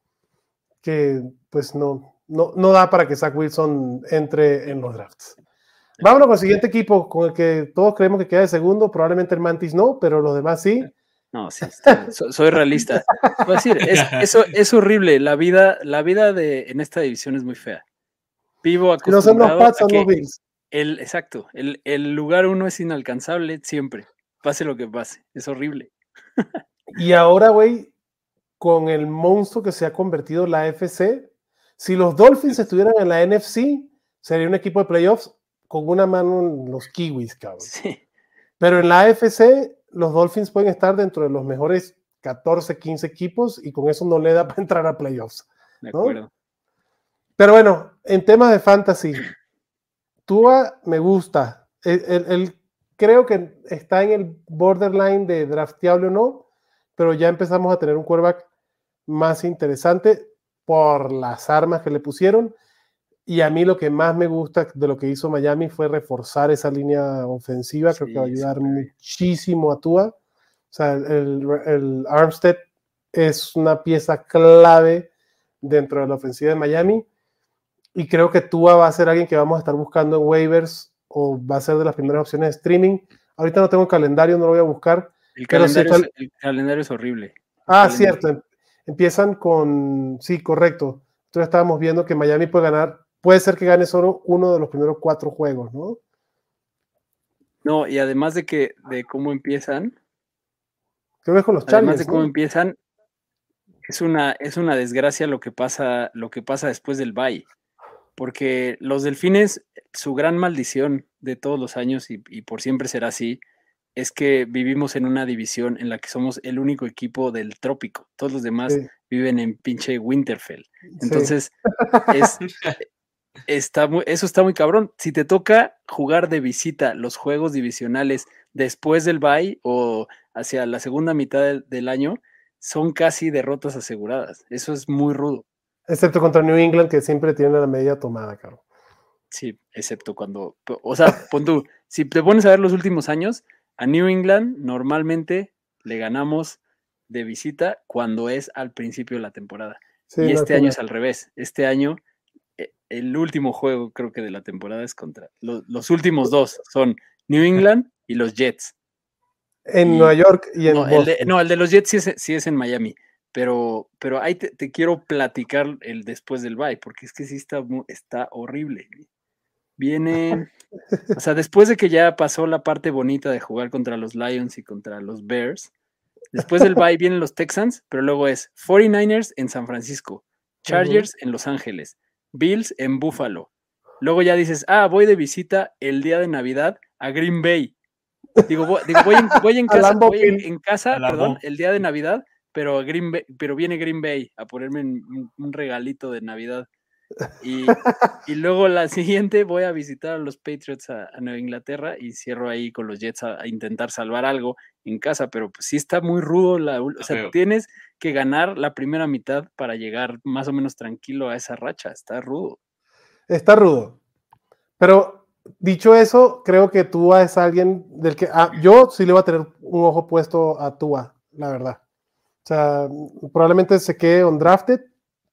que pues no da para que Zach Wilson entre en los drafts. Vámonos con el siguiente equipo, con el que todos creemos que queda de segundo, probablemente el Mantis no, pero los demás sí. No, sí, soy realista. Voy a decir, es horrible. La vida en esta división es muy fea. Vivo acostumbrado no son los Pats, son los Bills. Exacto, el lugar 1 es inalcanzable siempre, pase lo que pase, es horrible. Y ahora, güey, con el monstruo que se ha convertido la AFC, si los Dolphins estuvieran en la NFC, sería un equipo de playoffs con una mano en los kiwis, cabrón. Sí. Pero en la AFC, los Dolphins pueden estar dentro de los mejores 14, 15 equipos y con eso no le da para entrar a playoffs. De acuerdo. ¿No? Pero bueno, en temas de fantasy, Tua me gusta. Él creo que está en el borderline de drafteable o no, pero ya empezamos a tener un quarterback más interesante por las armas que le pusieron. Y a mí lo que más me gusta de lo que hizo Miami fue reforzar esa línea ofensiva. Creo que va a ayudar muchísimo a Tua. O sea, el Armstead es una pieza clave dentro de la ofensiva de Miami. Y creo que Tua va a ser alguien que vamos a estar buscando en waivers o va a ser de las primeras opciones de streaming. Ahorita no tengo calendario, no lo voy a buscar. El calendario es horrible. Cierto. Empiezan con... Sí, correcto. Entonces estábamos viendo que Miami puede ser que gane solo uno de los primeros 4 juegos, ¿no? No, y además de cómo empiezan... Creo que es con los Chargers, además de cómo empiezan, es una desgracia lo que pasa después del bye. Porque los Delfines, su gran maldición de todos los años, y por siempre será así, es que vivimos en una división en la que somos el único equipo del trópico. Todos los demás viven en pinche Winterfell. Entonces, eso está muy cabrón. Si te toca jugar de visita los juegos divisionales después del bye o hacia la segunda mitad del año, son casi derrotas aseguradas. Eso es muy rudo. Excepto contra New England, que siempre tiene la media tomada, claro. Sí, excepto cuando... O sea, pon tú, si te pones a ver los últimos años, a New England normalmente le ganamos de visita cuando es al principio de la temporada. Sí, y este año es al revés. Este año, el último juego creo que de la temporada es contra... Los últimos 2 son New England y los Jets. En Nueva York y en Boston. El de los Jets sí es en Miami. Pero ahí te quiero platicar el después del bye, porque es que sí está horrible. Viene, o sea, después de que ya pasó la parte bonita de jugar contra los Lions y contra los Bears, después del bye vienen los Texans, pero luego es 49ers en San Francisco, Chargers en Los Ángeles, Bills en Buffalo. Luego ya dices, voy de visita el día de Navidad a Green Bay. Voy en casa, perdón, el día de Navidad, pero viene Green Bay a ponerme un regalito de Navidad. Y luego la siguiente voy a visitar a los Patriots a Nueva Inglaterra y cierro ahí con los Jets a intentar salvar algo en casa, pero pues sí está muy rudo. O sea, tienes que ganar la primera mitad para llegar más o menos tranquilo a esa racha. Está rudo. Está rudo. Pero dicho eso, creo que Tua es alguien del que yo sí le voy a tener un ojo puesto a Tua, la verdad. O sea, probablemente se quede undrafted,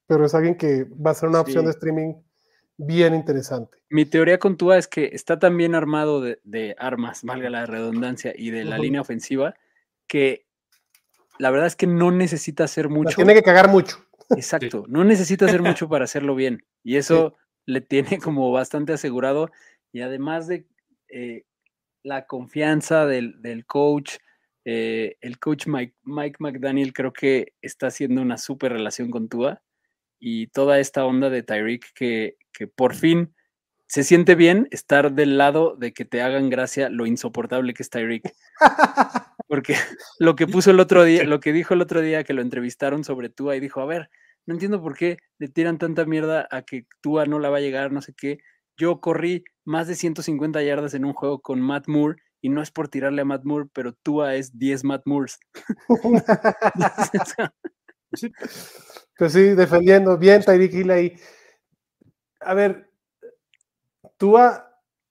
pero es alguien que va a ser una opción Sí. de streaming bien interesante. Mi teoría con Tua es que está tan bien armado de armas, valga la redundancia, y de la Ujú. línea ofensiva, que la verdad es que no necesita hacer La mucho. tiene que cagar mucho. Exacto, no necesita hacer mucho para hacerlo bien. Y eso le tiene como bastante asegurado. Y además de la confianza del coach, el coach Mike McDaniel creo que está haciendo una súper relación con Tua. Y toda esta onda de Tyreek que por fin se siente bien estar del lado de que te hagan gracia lo insoportable que es Tyreek. Porque lo que puso el otro día, lo que dijo el otro día que lo entrevistaron sobre Tua y dijo, a ver, no entiendo por qué le tiran tanta mierda a que Tua no la va a llegar, no sé qué. Yo corrí más de 150 yardas en un juego con Matt Moore y no es por tirarle a Matt Moore, pero Tua es 10 Matt Moores. Sí. Pues sí, defendiendo bien Tyreek Hill ahí. A ver, Tua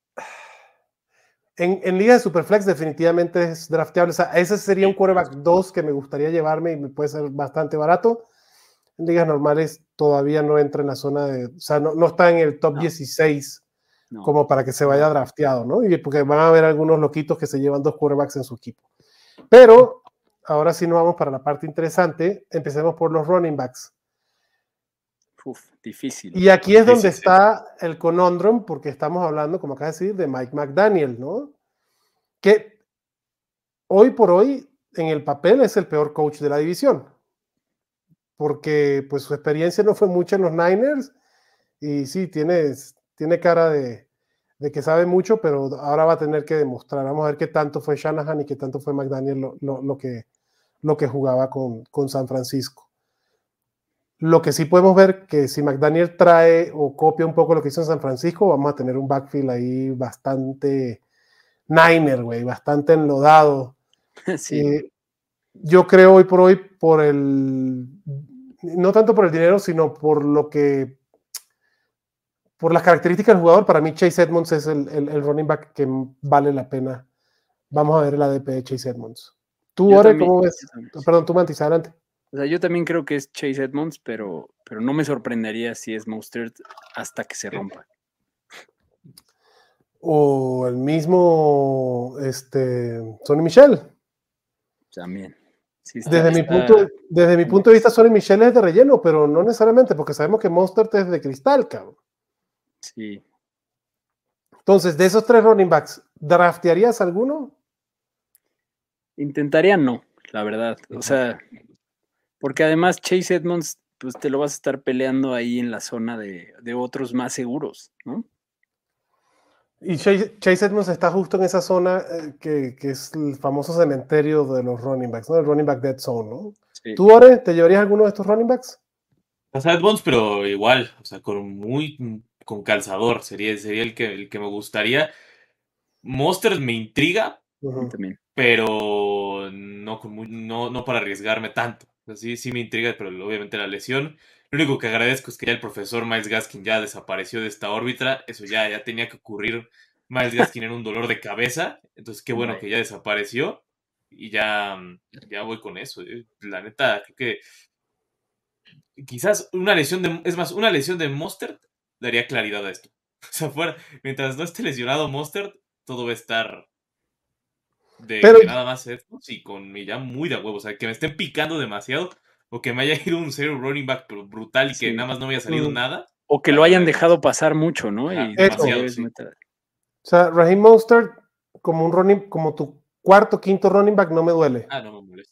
en Liga de Superflex definitivamente es drafteable. O sea, ese sería un quarterback 2 que me gustaría llevarme y me puede ser bastante barato. En ligas normales todavía no entra en la zona de, o sea, no está en el top 16 como para que se vaya drafteado, ¿no? Y porque van a haber algunos loquitos que se llevan 2 quarterbacks en su equipo. Pero ahora sí nos vamos para la parte interesante. Empecemos por los running backs. Uf, difícil. Y aquí es donde está el conundrum, porque estamos hablando, como acaba de decir, de Mike McDaniel, ¿no? Que hoy por hoy, en el papel, es el peor coach de la división. Porque pues su experiencia no fue mucha en los Niners. Y sí, tiene cara de que sabe mucho, pero ahora va a tener que demostrar. Vamos a ver qué tanto fue Shanahan y qué tanto fue McDaniel lo que jugaba con San Francisco. Lo que sí podemos ver que si McDaniel trae o copia un poco lo que hizo en San Francisco, vamos a tener un backfield ahí bastante Niner, güey, bastante enlodado. Sí. Yo creo hoy por hoy, no tanto por el dinero, sino por las características del jugador, para mí Chase Edmonds es el running back que vale la pena. Vamos a ver el ADP de Chase Edmonds. ¿Tú, Ore, cómo ves? Perdón, tú, Mantis, adelante. O sea, yo también creo que es Chase Edmonds, pero no me sorprendería si es Mostert hasta que se rompa. O el mismo Sonny Michel. También. Sí, Desde mi punto de vista, Sonny Michel es de relleno, pero no necesariamente, porque sabemos que Mostert es de cristal, cabrón. Sí. Entonces, de esos 3 running backs, ¿draftearías alguno? Intentaría no, la verdad. O sea, porque además Chase Edmonds, pues te lo vas a estar peleando ahí en la zona de otros más seguros, ¿no? Y Chase Edmonds está justo en esa zona que es el famoso cementerio de los running backs, ¿no? El running back dead zone, ¿no? Sí. ¿Tú, Ore, te llevarías alguno de estos running backs? O sea, Edmonds, pero igual, o sea, con calzador, sería el que me gustaría. Mostert me intriga, pero no para arriesgarme tanto. O sea, sí me intriga, pero obviamente la lesión. Lo único que agradezco es que ya el profesor Myles Gaskin ya desapareció de esta órbita. Eso ya tenía que ocurrir. Myles Gaskin era un dolor de cabeza. Entonces, qué bueno que ya desapareció. Y ya voy con eso. La neta, creo que quizás una lesión de Mostert daría claridad a esto. O sea, mientras no esté lesionado Mostert, todo va a estar que nada más Edmonds y con ya muy de huevo. O sea, que me estén picando demasiado o que me haya ido un zero running back pero brutal y que nada más no me haya salido nada. O que lo hayan dejado pasar mucho, ¿no? Ajá, demasiado, sí. O sea, Raheem Mostert como tu cuarto, quinto running back no me duele. No me molesta.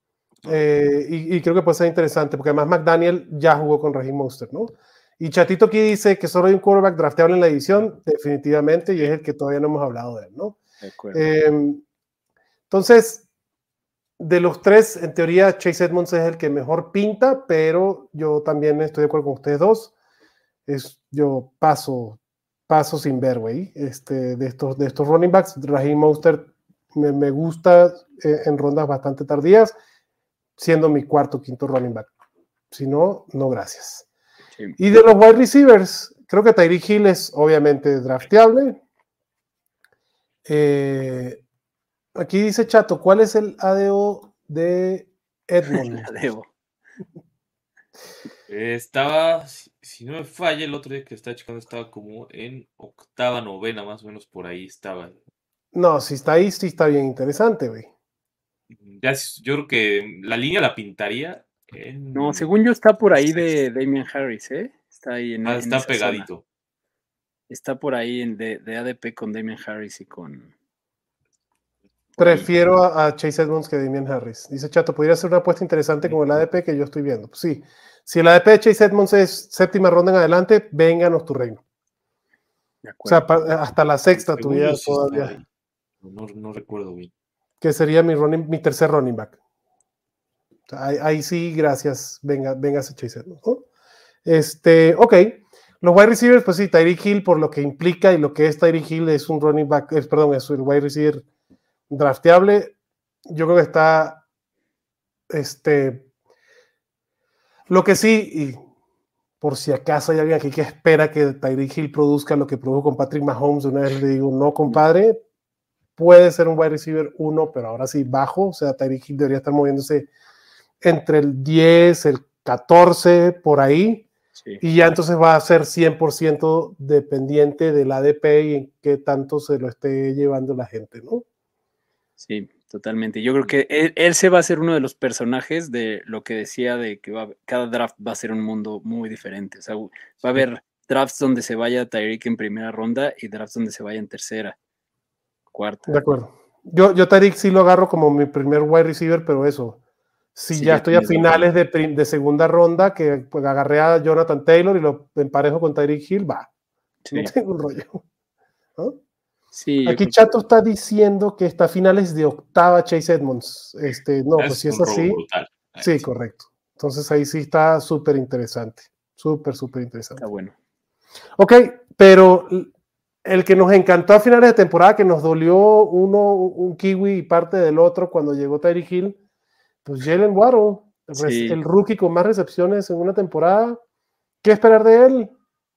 Y creo que puede ser interesante porque además McDaniel ya jugó con Raheem Mostert, ¿no? Y Chatito aquí dice que solo hay un quarterback drafteable en la división, definitivamente, y es el que todavía no hemos hablado de él, ¿no? De acuerdo. Entonces, de los 3, en teoría, Chase Edmonds es el que mejor pinta, pero yo también estoy de acuerdo con ustedes dos. Yo paso sin ver, güey, de estos running backs. Raheem Mostert me gusta en rondas bastante tardías, siendo mi cuarto, quinto running back. Si no, no gracias. Sí. Y de los wide receivers, creo que Tyreek Hill es obviamente drafteable. Aquí dice Chato, ¿cuál es el ADO de Edmonds? El ADO. Estaba, si no me falla, el otro día que estaba checando estaba como en octava, novena, más o menos por ahí estaba. No, si está ahí, sí está bien interesante, güey. Yo creo que la línea la pintaría No, en según yo está por ahí de sexta. Damian Harris, ¿eh? Está ahí en Está esa zona. pegadito. Está por ahí de ADP con Damian Harris y con... por ahí. Prefiero a Chase Edmonds que a Damian Harris. Dice Chato, podría ser una apuesta interesante con el ADP que yo estoy viendo. Pues sí, si el ADP de Chase Edmonds es séptima ronda en adelante, vénganos tu reino. De O sea, acuerdo. hasta la sexta Según yo tuviera sí estaba todavía, ahí. No recuerdo bien. que sería mi tercer running back. O sea, ahí sí, gracias. Venga ese Chase Edmonds, ¿no? Ok. Los wide receivers, pues sí, Tyreek Hill, por lo que implica y lo que es Tyreek Hill, es un running back, perdón, es un wide receiver drafteable. Yo creo que está, lo que sí, y por si acaso hay alguien aquí que espera que Tyreek Hill produzca lo que produjo con Patrick Mahomes, de una vez le digo, no, compadre, puede ser un wide receiver 1, pero ahora sí bajo, o sea, Tyreek Hill debería estar moviéndose entre el 10, el 14, por ahí, Sí. y ya entonces va a ser 100% dependiente del ADP y en qué tanto se lo esté llevando la gente, ¿no? Sí, totalmente. Yo creo que él se va a ser uno de los personajes de lo que decía de que cada draft va a ser un mundo muy diferente. O sea, va a haber drafts donde se vaya Tyreek en primera ronda y drafts donde se vaya en tercera, cuarta. De acuerdo. Yo Tyreek sí lo agarro como mi primer wide receiver, pero eso, si Si ya ya estoy a tienes otro. finales de segunda ronda, que pues, agarré a Jonathan Taylor y lo emparejo con Tyreek Hill, va, no Sí, tengo un rollo, ¿no? sí, yo Aquí creo que Chato está diciendo que está a finales de octava Chase Edmonds. No, pues si Es es un robo así, brutal. sí, correcto. Entonces ahí sí está súper interesante. Súper está interesante. bueno. Ok, pero el que nos encantó a finales de temporada, que nos dolió un kiwi y parte del otro cuando llegó Tyreek Hill, pues Jalen Waddle, Sí, el rookie con más recepciones en una temporada. ¿Qué esperar de él?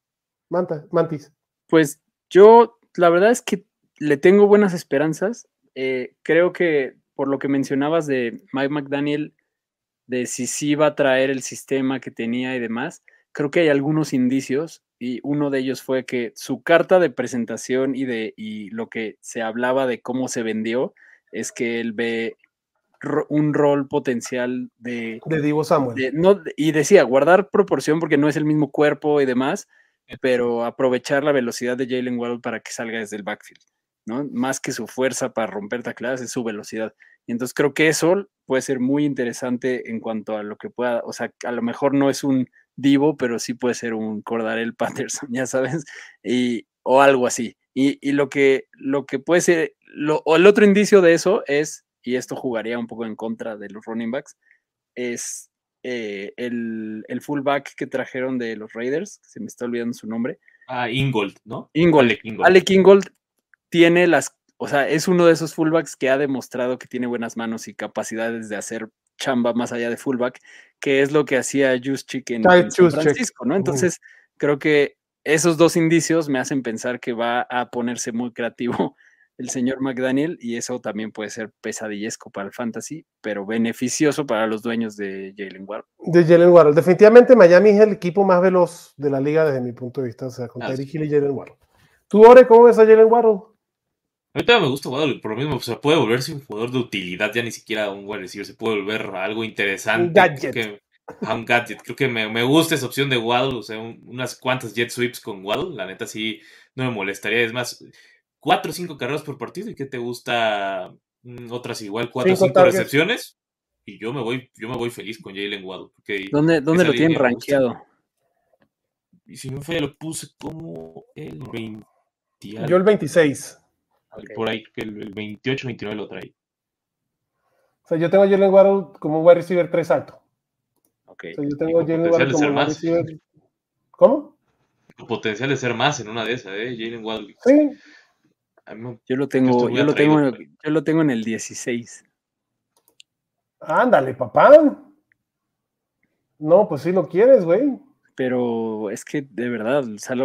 Mantis. pues yo la verdad es que le tengo buenas esperanzas. Creo que por lo que mencionabas de Mike McDaniel, de si sí va a traer el sistema que tenía y demás, creo que hay algunos indicios y uno de ellos fue que su carta de presentación y lo que se hablaba de cómo se vendió es que él ve un rol potencial De Divo Samuel. no, y decía, guardar proporción porque no es el mismo cuerpo y demás, pero aprovechar la velocidad de Jalen Waddle para que salga desde el backfield, ¿no? Más que su fuerza para romper tacleadas es su velocidad. Y entonces creo que eso puede ser muy interesante en cuanto a lo que pueda, o sea, a lo mejor no es un Divo, pero sí puede ser un Cordarel Patterson, ya sabes, o algo así. Y lo que puede ser, o el otro indicio de eso es, y esto jugaría un poco en contra de los running backs, es el fullback que trajeron de los Raiders, se me está olvidando su nombre. Ingold, ¿no? Ingold. Alec Ingold. Alec Ingold tiene o sea, es uno de esos fullbacks que ha demostrado que tiene buenas manos y capacidades de hacer chamba más allá de fullback, que es lo que hacía Juszczyk en San Francisco, ¿no? Entonces, creo que esos dos indicios me hacen pensar que va a ponerse muy creativo el señor McDaniel y eso también puede ser pesadillesco para el fantasy, pero beneficioso para los dueños de Jalen Waddle. De Jalen Waddle. Definitivamente Miami es el equipo más veloz de la liga desde mi punto de vista, o sea, con Tyreek Hill y Jalen Waddle. ¿Tú, Ore, cómo ves a Jalen Waddle? Ahorita me gusta Waddle, por lo mismo, o sea, puede volverse un jugador de utilidad, ya ni siquiera un wide receiver, se puede volver algo Un interesante. Creo gadget. que a un gadget. Creo que me gusta esa opción de Waddle, o sea, unas cuantas jet sweeps con Waddle, la neta sí no me molestaría. Es más, 4 o 5 carreras por partido, ¿y qué te gusta? Otras igual, 4 o 5 5 targets. recepciones, y yo me voy feliz con Jalen Waddle, porque ¿Dónde esa lo tienen línea me gusta. rankeado? Y si no me falla, lo puse como el 20 Yo el 26. Okay. Por ahí, que el 28, 29 lo trae. O sea, yo tengo a Jalen Waddle como un wide receiver 3 alto. Okay. O sea, yo tengo a Jalen Waddle como un wide receiver. ¿Cómo? Con potencial de ser más en una de esas, Jalen Waddle. Sí. Yo lo tengo en el 16. Ándale, papá. No, pues sí lo quieres, güey. Pero es que de verdad, o sea,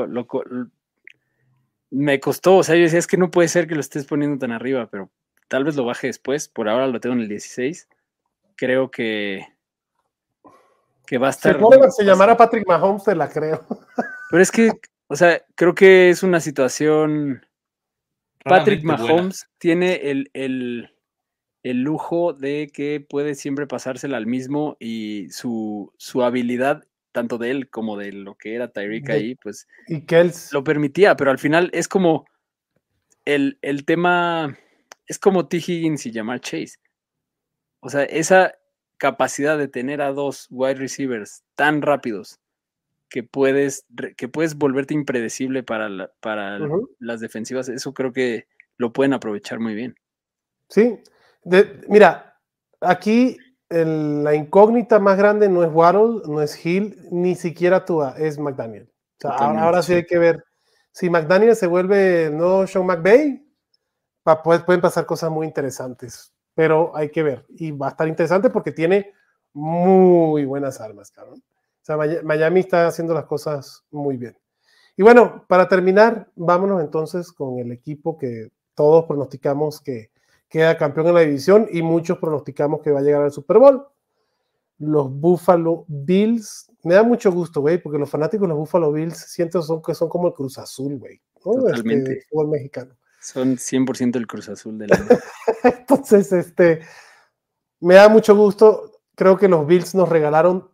me costó, o sea, yo decía, es que no puede ser que lo estés poniendo tan arriba, pero tal vez lo baje después, por ahora lo tengo en el 16. Creo que que va a Si estar... el quarterback se llamara Patrick Mahomes, te la creo. Pero es que, o sea, creo que es una situación... Patrick Raramente buena. Mahomes tiene el lujo de que puede siempre pasársela al mismo y su habilidad, tanto de él como de lo que era Tyreek ahí, pues Y Kels. lo permitía, pero al final es como el tema, es como T. Higgins y Jamar Chase. O sea, esa capacidad de tener a dos wide receivers tan rápidos que puedes volverte impredecible para las defensivas, eso creo que lo pueden aprovechar muy bien. Sí. Mira, aquí la incógnita más grande no es Waddle, no es Hill, ni siquiera Tua, es McDaniel. O sea, ahora sí hay que ver. Si McDaniel se vuelve no Sean McVay, pueden pasar cosas muy interesantes, pero hay que ver. Y va a estar interesante porque tiene muy buenas armas, cabrón. O sea, Miami está haciendo las cosas muy bien. Y bueno, para terminar, vámonos entonces con el equipo que todos pronosticamos que queda campeón en la división y muchos pronosticamos que va a llegar al Super Bowl. Los Buffalo Bills. Me da mucho gusto, güey, porque los fanáticos de los Buffalo Bills siento que son como el Cruz Azul, güey, ¿no? Totalmente. Fútbol mexicano. Son 100% el Cruz Azul de la Entonces, me da mucho gusto. Creo que los Bills nos regalaron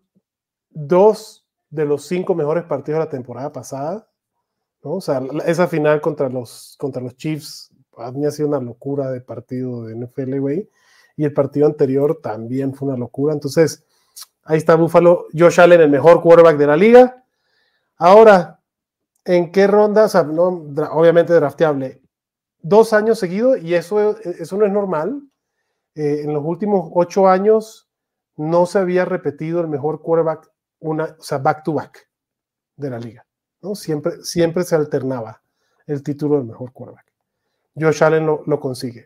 2 de los 5 mejores partidos de la temporada pasada, ¿no? O sea, esa final contra los Chiefs a mí ha sido una locura de partido de NFL, güey. Y el partido anterior también fue una locura. Entonces, ahí está Buffalo. Josh Allen, el mejor quarterback de la liga. Ahora, ¿en qué ronda? O sea, no, obviamente drafteable. 2 años seguidos, y eso no es normal. En los últimos 8 años no se había repetido el mejor quarterback, o sea, back-to-back de la liga, ¿no? Siempre se alternaba el título del mejor quarterback. Josh Allen lo consigue.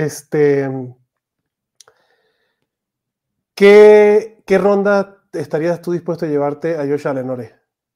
¿Qué ronda estarías tú dispuesto a llevarte a Josh Allen, Ore?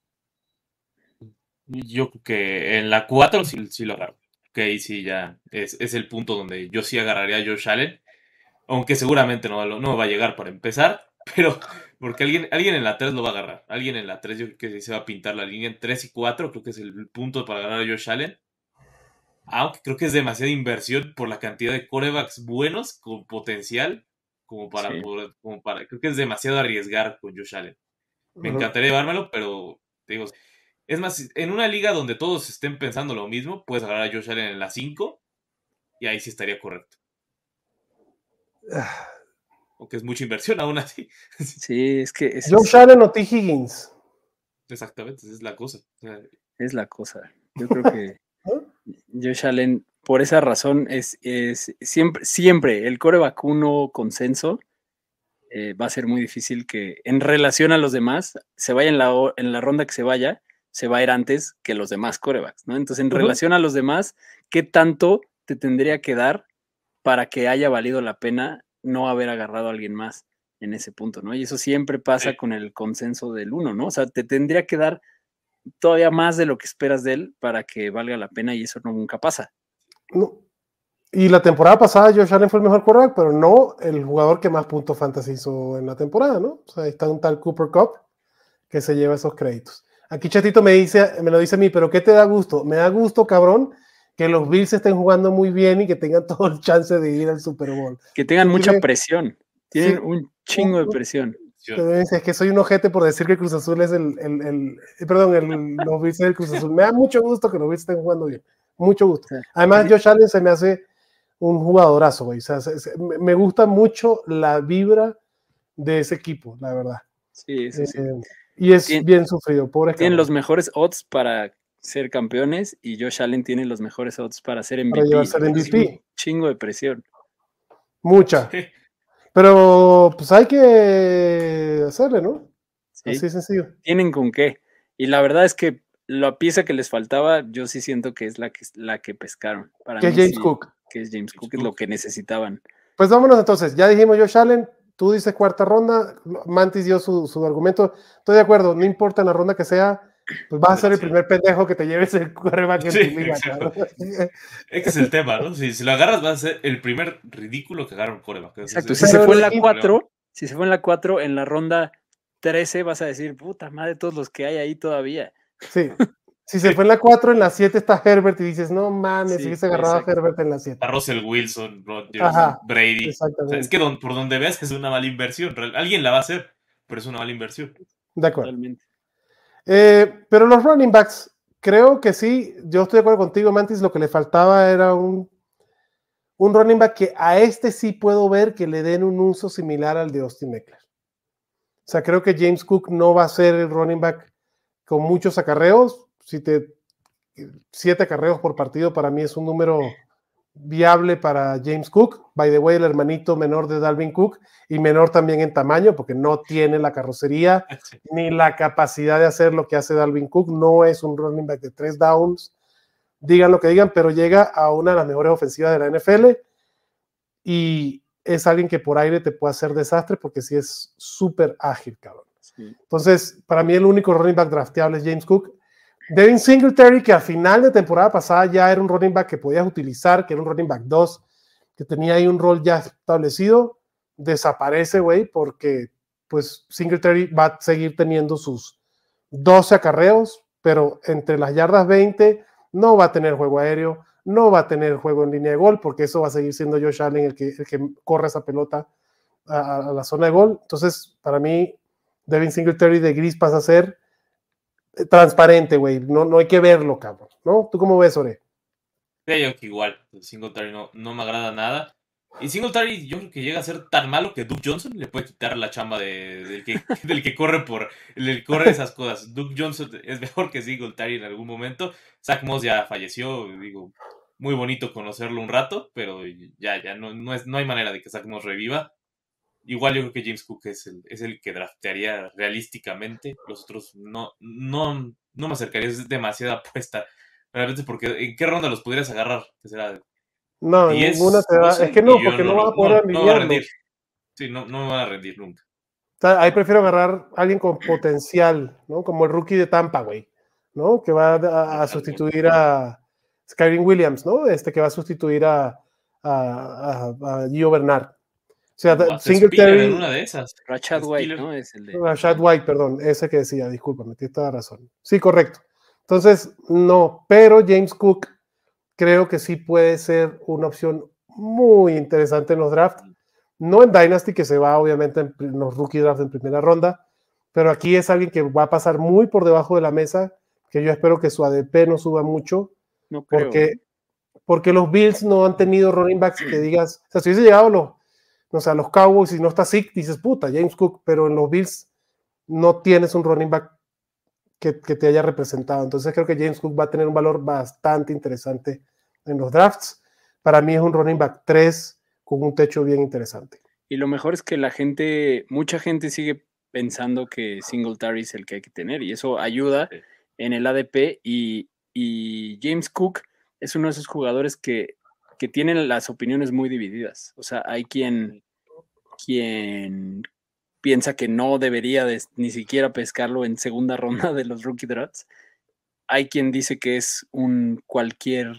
Yo creo que en la 4 sí lo agarro. Que ahí sí ya es el punto donde yo sí agarraría a Josh Allen. Aunque seguramente no va a llegar para empezar. Pero porque alguien en la 3 lo va a agarrar. Alguien en la 3 yo creo que se va a pintar la línea en 3 y 4. Creo que es el punto para agarrar a Josh Allen. Aunque creo que es demasiada inversión por la cantidad de quarterbacks buenos con potencial como para Sí. creo que es demasiado arriesgar con Josh Allen. Me encantaría llevármelo, pero te digo, es más, en una liga donde todos estén pensando lo mismo, puedes agarrar a Josh Allen en la 5 y ahí sí estaría correcto. Aunque es mucha inversión aún así. Sí, es que Josh Allen o T. Higgins. Exactamente, esa es la cosa. O sea, es la cosa. Yo creo que Josh Allen, por esa razón, es siempre el quarterback 1 consenso va a ser muy difícil que en relación a los demás se vaya en la ronda que se va a ir antes que los demás quarterbacks, ¿no? Entonces, en relación a los demás, ¿qué tanto te tendría que dar para que haya valido la pena no haber agarrado a alguien más en ese punto, ¿no? Y eso siempre pasa con el consenso del 1, ¿no? O sea, te tendría que dar todavía más de lo que esperas de él para que valga la pena y eso nunca pasa. No. Y la temporada pasada Josh Allen fue el mejor quarterback, pero no el jugador que más puntos fantasy hizo en la temporada, ¿no? O sea, ahí está un tal Cooper Kupp que se lleva esos créditos. Aquí Chatito me lo dice a mí, pero ¿qué te da gusto? Me da gusto, cabrón, que los Bills estén jugando muy bien y que tengan todo el chance de ir al Super Bowl. Que tengan mucha presión. Tienen un chingo de presión. Es que soy un ojete por decir que Cruz Azul es los Bills del Cruz Azul. Me da mucho gusto que los Bills estén jugando bien. Mucho gusto. Sí. Además, Josh Allen se me hace un jugadorazo, güey. O sea, me gusta mucho la vibra de ese equipo, la verdad. Sí, eso sí. Y es bien sufrido, pobre. Tienen los mejores odds para ser campeones y Josh Allen tiene los mejores odds para ser MVP. Para llevarse el MVP. Un chingo de presión. Mucha. Sí. Pero pues hay que hacerle, ¿no? Sí. Así es sencillo. Tienen con qué. Y la verdad es que la pieza que les faltaba, yo sí siento que es la que pescaron. Para que mí, es James Cook. Que es James Cook, es lo que necesitaban. Pues vámonos entonces. Ya dijimos Josh Allen, tú dices cuarta ronda, Mantis dio su argumento. Estoy de acuerdo, no importa en la ronda que sea, pues vas a ser el primer pendejo que te lleves el quarterback en tu liga. Ese es el tema, ¿no? Si lo agarras, vas a ser el primer ridículo que agarra un quarterback. Exacto, si se fue en la 4, en la ronda 13 vas a decir, puta madre, todos los que hay ahí todavía. Sí. Si se fue en la 4, en la 7 está Herbert y dices, no mames, si hubiese agarrado a Herbert en la 7. Está Russell Wilson, Rodgers, Brady. Exactamente. O sea, es que por donde veas es una mala inversión. Alguien la va a hacer, pero es una mala inversión. De acuerdo. Totalmente. Pero los running backs, creo que sí, yo estoy de acuerdo contigo, Mantis, lo que le faltaba era un running back que a este sí puedo ver que le den un uso similar al de Austin Ekeler. O sea, creo que James Cook no va a ser el running back con muchos acarreos. 7 acarreos por partido para mí es un número viable para James Cook. By the way, el hermanito menor de Dalvin Cook y menor también en tamaño porque no tiene la carrocería ni la capacidad de hacer lo que hace Dalvin Cook. No es un running back de 3 downs. Digan lo que digan, pero llega a una de las mejores ofensivas de la NFL y es alguien que por aire te puede hacer desastre porque sí es súper ágil, cabrón. Sí. Entonces, para mí el único running back drafteable es James Cook. Devin Singletary, que al final de temporada pasada ya era un running back que podías utilizar, que era un running back 2, que tenía ahí un rol ya establecido, desaparece, güey, porque pues Singletary va a seguir teniendo sus 12 acarreos, pero entre las yardas 20 no va a tener juego aéreo, no va a tener juego en línea de gol, porque eso va a seguir siendo Josh Allen el que corre esa pelota a la zona de gol. Entonces, para mí, Devin Singletary de gris pasa a ser transparente, güey. No hay que verlo, cabrón, ¿no? ¿Tú cómo ves, Ore? Sí, yo que igual, Singletary no me agrada nada. Y Singletary yo creo que llega a ser tan malo que Duke Johnson le puede quitar la chamba del que corre corre esas cosas. Duke Johnson es mejor que Singletary en algún momento. Zach Moss ya falleció, digo, muy bonito conocerlo un rato, pero ya no hay manera de que Zach Moss reviva. Igual yo creo que James Cook es el que draftearía realísticamente. Los otros no me acercaría, es demasiada apuesta. Realmente, porque ¿en qué ronda los podrías agarrar? ¿Qué será? No, 10, ninguna te da. Es que no, porque no vas a poder no va a rendir. Sí, no me van a rendir nunca. O sea, ahí prefiero agarrar a alguien con potencial, ¿no? Como el rookie de Tampa, güey, ¿no? Que va a sustituir a Skyrim Williams, ¿no? Que va a sustituir a Gio Bernard. O sea, Singletary. En una de esas. Rashad White, ¿no? Es el de... Rashad White, perdón, ese que decía, discúlpame, tienes toda razón. Sí, correcto. Entonces, no, pero James Cook creo que sí puede ser una opción muy interesante en los drafts. No en Dynasty, que se va obviamente en los rookie drafts en primera ronda, pero aquí es alguien que va a pasar muy por debajo de la mesa, que yo espero que su ADP no suba mucho, no creo. porque los Bills no han tenido running backs que digas, o sea, si hubiese llegado los Cowboys y no está Zeke, dices, puta, James Cook, pero en los Bills no tienes un running back que te haya representado. Entonces creo que James Cook va a tener un valor bastante interesante en los drafts. Para mí es un running back 3 con un techo bien interesante. Y lo mejor es que mucha gente sigue pensando que Singletary es el que hay que tener y eso ayuda en el ADP y James Cook es uno de esos jugadores que tienen las opiniones muy divididas. O sea, hay quien piensa que no debería ni siquiera pescarlo en segunda ronda de los rookie drafts. Hay quien dice que es un cualquier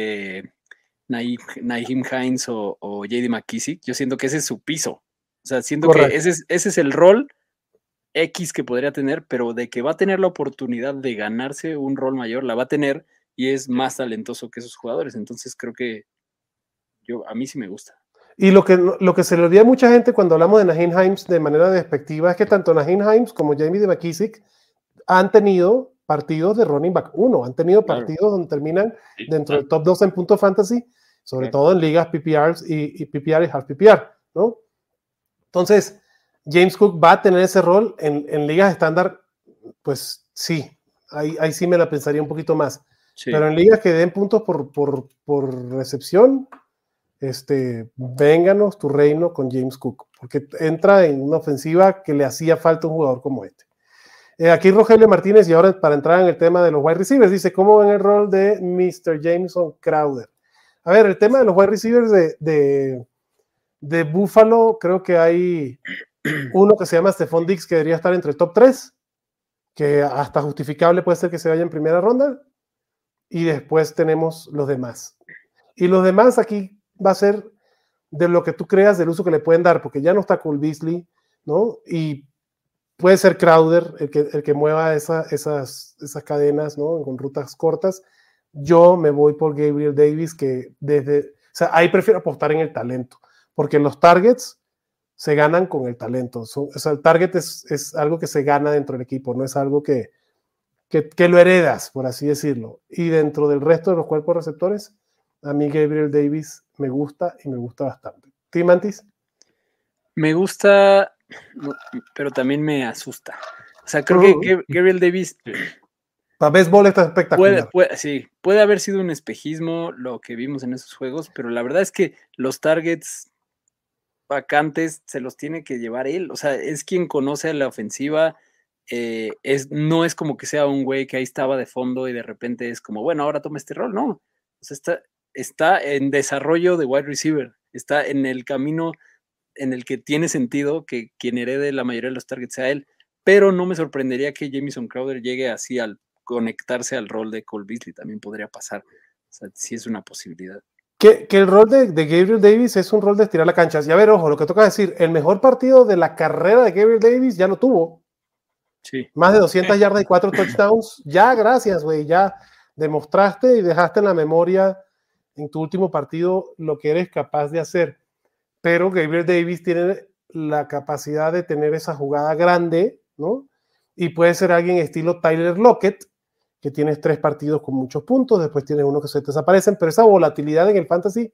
Nyheim Hines o J.D. McKissick. Yo siento que ese es su piso. O sea, siento Correcto. Que ese es el rol X que podría tener, pero de que va a tener la oportunidad de ganarse un rol mayor, la va a tener y es más talentoso que esos jugadores. Entonces creo que a mí sí me gusta. Y lo que se le olvida a mucha gente cuando hablamos de Nyheim Hines de manera despectiva es que tanto Nyheim Hines como J.D. McKissick han tenido partidos de running back 1, han tenido partidos donde terminan dentro del top 2 en punto fantasy, sobre todo en ligas PPR y half PPR, ¿no? Entonces, James Cook va a tener ese rol en ligas estándar, pues sí, ahí sí me la pensaría un poquito más, pero en ligas que den puntos por recepción, vénganos tu reino con James Cook, porque entra en una ofensiva que le hacía falta un jugador como este. Aquí Rogelio Martínez, y ahora para entrar en el tema de los wide receivers, dice, ¿cómo ven el rol de Mr. Jameson Crowder? A ver, el tema de los wide receivers de Buffalo, creo que hay uno que se llama Stephon Diggs, que debería estar entre el top 3, que hasta justificable puede ser que se vaya en primera ronda, y después tenemos los demás. Y los demás aquí va a ser de lo que tú creas del uso que le pueden dar, porque ya no está Cole Beasley, ¿no? Y puede ser Crowder el que mueva esas cadenas, ¿no? Con rutas cortas. Yo me voy por Gabriel Davis, que o sea, ahí prefiero apostar en el talento, porque los targets se ganan con el talento. O sea, el target es algo que se gana dentro del equipo, no es algo que lo heredas, por así decirlo. Y dentro del resto de los cuerpos receptores, a mí Gabriel Davis me gusta y me gusta bastante. ¿Tim Mantis? Me gusta, pero también me asusta. O sea, creo que Gabriel Davis... Para béisbol está espectacular. Puede haber sido un espejismo lo que vimos en esos juegos, pero la verdad es que los targets vacantes se los tiene que llevar él. O sea, es quien conoce a la ofensiva. No es como que sea un güey que ahí estaba de fondo y de repente es como, bueno, ahora toma este rol. No. O sea, está en desarrollo de wide receiver. Está en el camino en el que tiene sentido que quien herede la mayoría de los targets sea él. Pero no me sorprendería que Jamison Crowder llegue así al conectarse al rol de Cole Beasley. También podría pasar. O sea, sí es una posibilidad. Que el rol de Gabriel Davis es un rol de estirar la cancha. Y a ver, ojo, lo que toca decir, el mejor partido de la carrera de Gabriel Davis ya lo tuvo. Sí. Más de 200 yardas y 4 touchdowns. Ya, gracias, güey. Ya demostraste y dejaste en la memoria en tu último partido lo que eres capaz de hacer. Pero Gabriel Davis tiene la capacidad de tener esa jugada grande, ¿no? Y puede ser alguien estilo Tyler Lockett, que tienes 3 partidos con muchos puntos, después tienes uno que se te desaparecen, pero esa volatilidad en el fantasy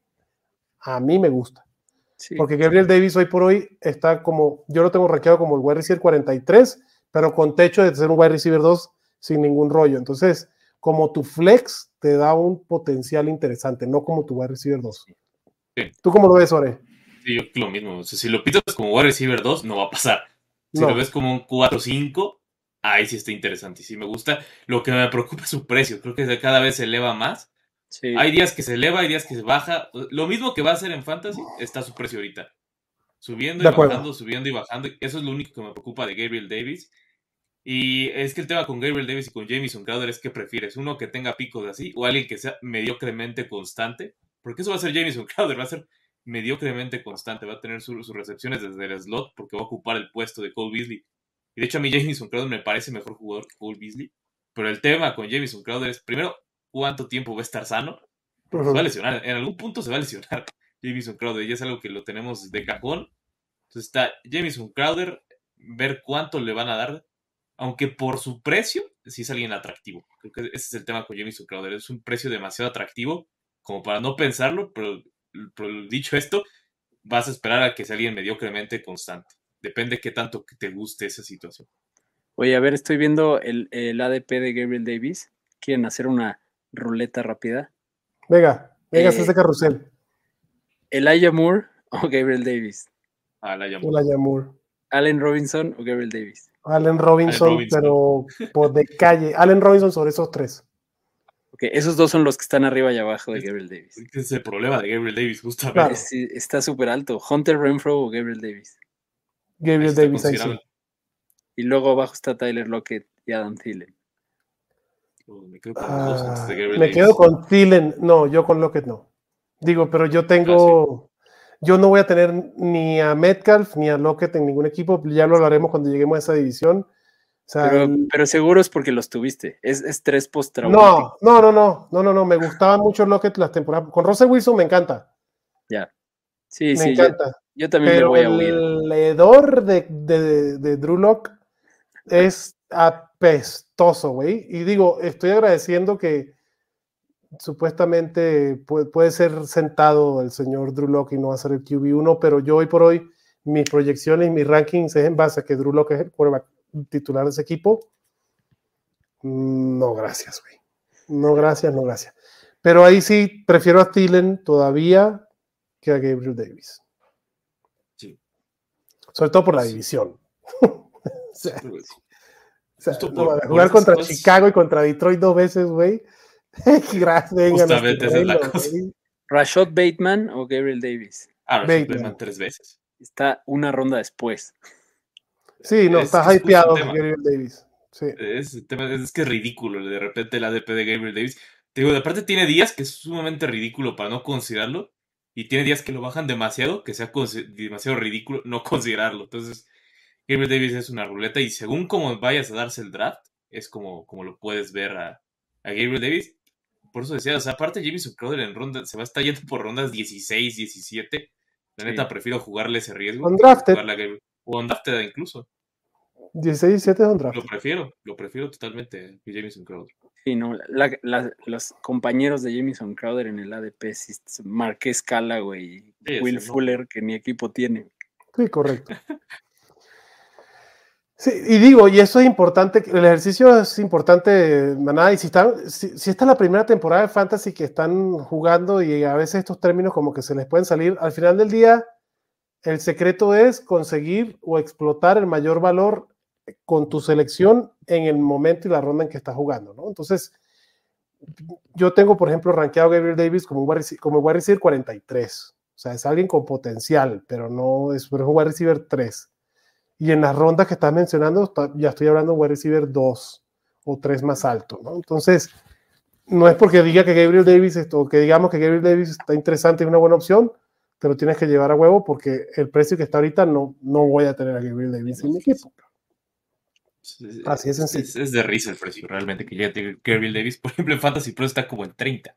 a mí me gusta. Sí. Porque Gabriel Davis hoy por hoy está como, yo lo tengo rankeado como el wide receiver 43, pero con techo de ser un wide receiver 2 sin ningún rollo. Entonces, como tu flex te da un potencial interesante, no como tu wide receiver 2. Sí. ¿Tú cómo lo ves, Ore? Sí, yo lo mismo. O sea, si lo pitas como wide receiver 2, no va a pasar. Si lo ves como un 4-5, ahí sí está interesante y sí me gusta. Lo que me preocupa es su precio. Creo que cada vez se eleva más. Sí. Hay días que se eleva, hay días que se baja. Lo mismo que va a hacer en Fantasy, está su precio ahorita. Subiendo y bajando, subiendo y bajando. Eso es lo único que me preocupa de Gabriel Davis. Y es que el tema con Gabriel Davis y con Jamison Crowder es que prefieres uno que tenga picos así o alguien que sea mediocremente constante. Porque eso va a ser Jamison Crowder, va a ser mediocremente constante. Va a tener sus recepciones desde el slot porque va a ocupar el puesto de Cole Beasley. Y de hecho a mí Jamison Crowder me parece mejor jugador que Cole Beasley. Pero el tema con Jamison Crowder es, primero, ¿cuánto tiempo va a estar sano? Porque se va a lesionar. En algún punto se va a lesionar Jamison Crowder. Y es algo que lo tenemos de cajón. Entonces está Jamison Crowder, ver cuánto le van a dar. Aunque por su precio, sí es alguien atractivo. Creo que ese es el tema con Jamison Crowder. Es un precio demasiado atractivo como para no pensarlo, pero dicho esto, vas a esperar a que sea alguien mediocremente constante. Depende qué tanto que te guste esa situación. Oye, a ver, estoy viendo el ADP de Gabriel Davis. ¿Quieren hacer una ruleta rápida? Venga, ese carrusel. ¿Elijah Moore o Gabriel Davis? Elijah Moore. ¿Allen Robinson o Gabriel Davis? Allen Robinson, pero por de calle. Allen Robinson sobre esos 3. Ok, esos 2 son los que están arriba y abajo de Gabriel Davis. Ese es el problema de Gabriel Davis, justamente. Claro. Está súper alto. ¿Hunter Renfrow o Gabriel Davis? Gabriel Davis, ahí sí. Y luego abajo está Tyler Lockett y Adam Thielen. Me quedo con los dos antes de Gabriel Davis. Quedo con Thielen. No, yo con Lockett no. Digo, pero yo tengo... Yo no voy a tener ni a Metcalf ni a Lockett en ningún equipo. Ya lo hablaremos cuando lleguemos a esa división. O sea, pero seguro es porque los tuviste. Es 3 post-traumático. No. Me gustaba mucho Lockett las temporadas. Con Russell Wilson me encanta. Ya. Sí, me encanta. Yo también pero me voy a huir. El hedor de Drew Lock es apestoso, güey. Y digo, estoy agradeciendo que supuestamente puede ser sentado el señor Drew Lock y no va a ser el QB1, pero yo hoy por hoy mis proyecciones y mis rankings es en base a que Drew Lock es el quarterback titular de ese equipo. No, gracias, güey. No, gracias. Pero ahí sí prefiero a Thielen todavía que a Gabriel Davis. Sí. Sobre todo por la división. Jugar contra Chicago y contra Detroit 2 veces, güey. Justamente esa es la cosa. ¿Rashad Bateman o Gabriel Davis? Rashad Bateman 3 veces. Está una ronda después. Sí, no, está hypeado Gabriel Davis. Sí. Es que es ridículo de repente el ADP de Gabriel Davis. Te digo, de parte tiene días que es sumamente ridículo para no considerarlo. Y tiene días que lo bajan demasiado, que sea demasiado ridículo no considerarlo. Entonces, Gabriel Davis es una ruleta y según como vayas a darse el draft, es como lo puedes ver a Gabriel Davis. Por eso decía, o sea, aparte Jamison Crowder en ronda, se va a estar yendo por rondas 16, 17. La neta, prefiero jugarle ese riesgo. Undrafted. O undrafted incluso. 16, 17 es undrafted. Lo prefiero totalmente que Jamison Crowder. Sí, no, los compañeros de Jamison Crowder en el ADP, Marqués Callaway y Will Fuller, que ni equipo tiene. Sí, correcto. Sí, y digo, y eso es importante, el ejercicio es importante, manada, y si esta es la primera temporada de Fantasy que están jugando y a veces estos términos como que se les pueden salir, al final del día, el secreto es conseguir o explotar el mayor valor con tu selección en el momento y la ronda en que estás jugando, ¿no? Entonces, yo tengo, por ejemplo, rankeado a Gabriel Davis como wide receiver 43, o sea, es alguien con potencial, pero no es un wide receiver 3. Y en las rondas que estás mencionando, ya estoy hablando de wide receiver 2 o 3 más alto, ¿no? Entonces, no es porque diga que Gabriel Davis, o que digamos que Gabriel Davis está interesante y es una buena opción, te lo tienes que llevar a huevo porque el precio que está ahorita no voy a tener a Gabriel Davis en mi equipo. Así es sencillo. Es de risa el precio, realmente, que ya tiene Gabriel Davis. Por ejemplo, en Fantasy Pro está como en 30.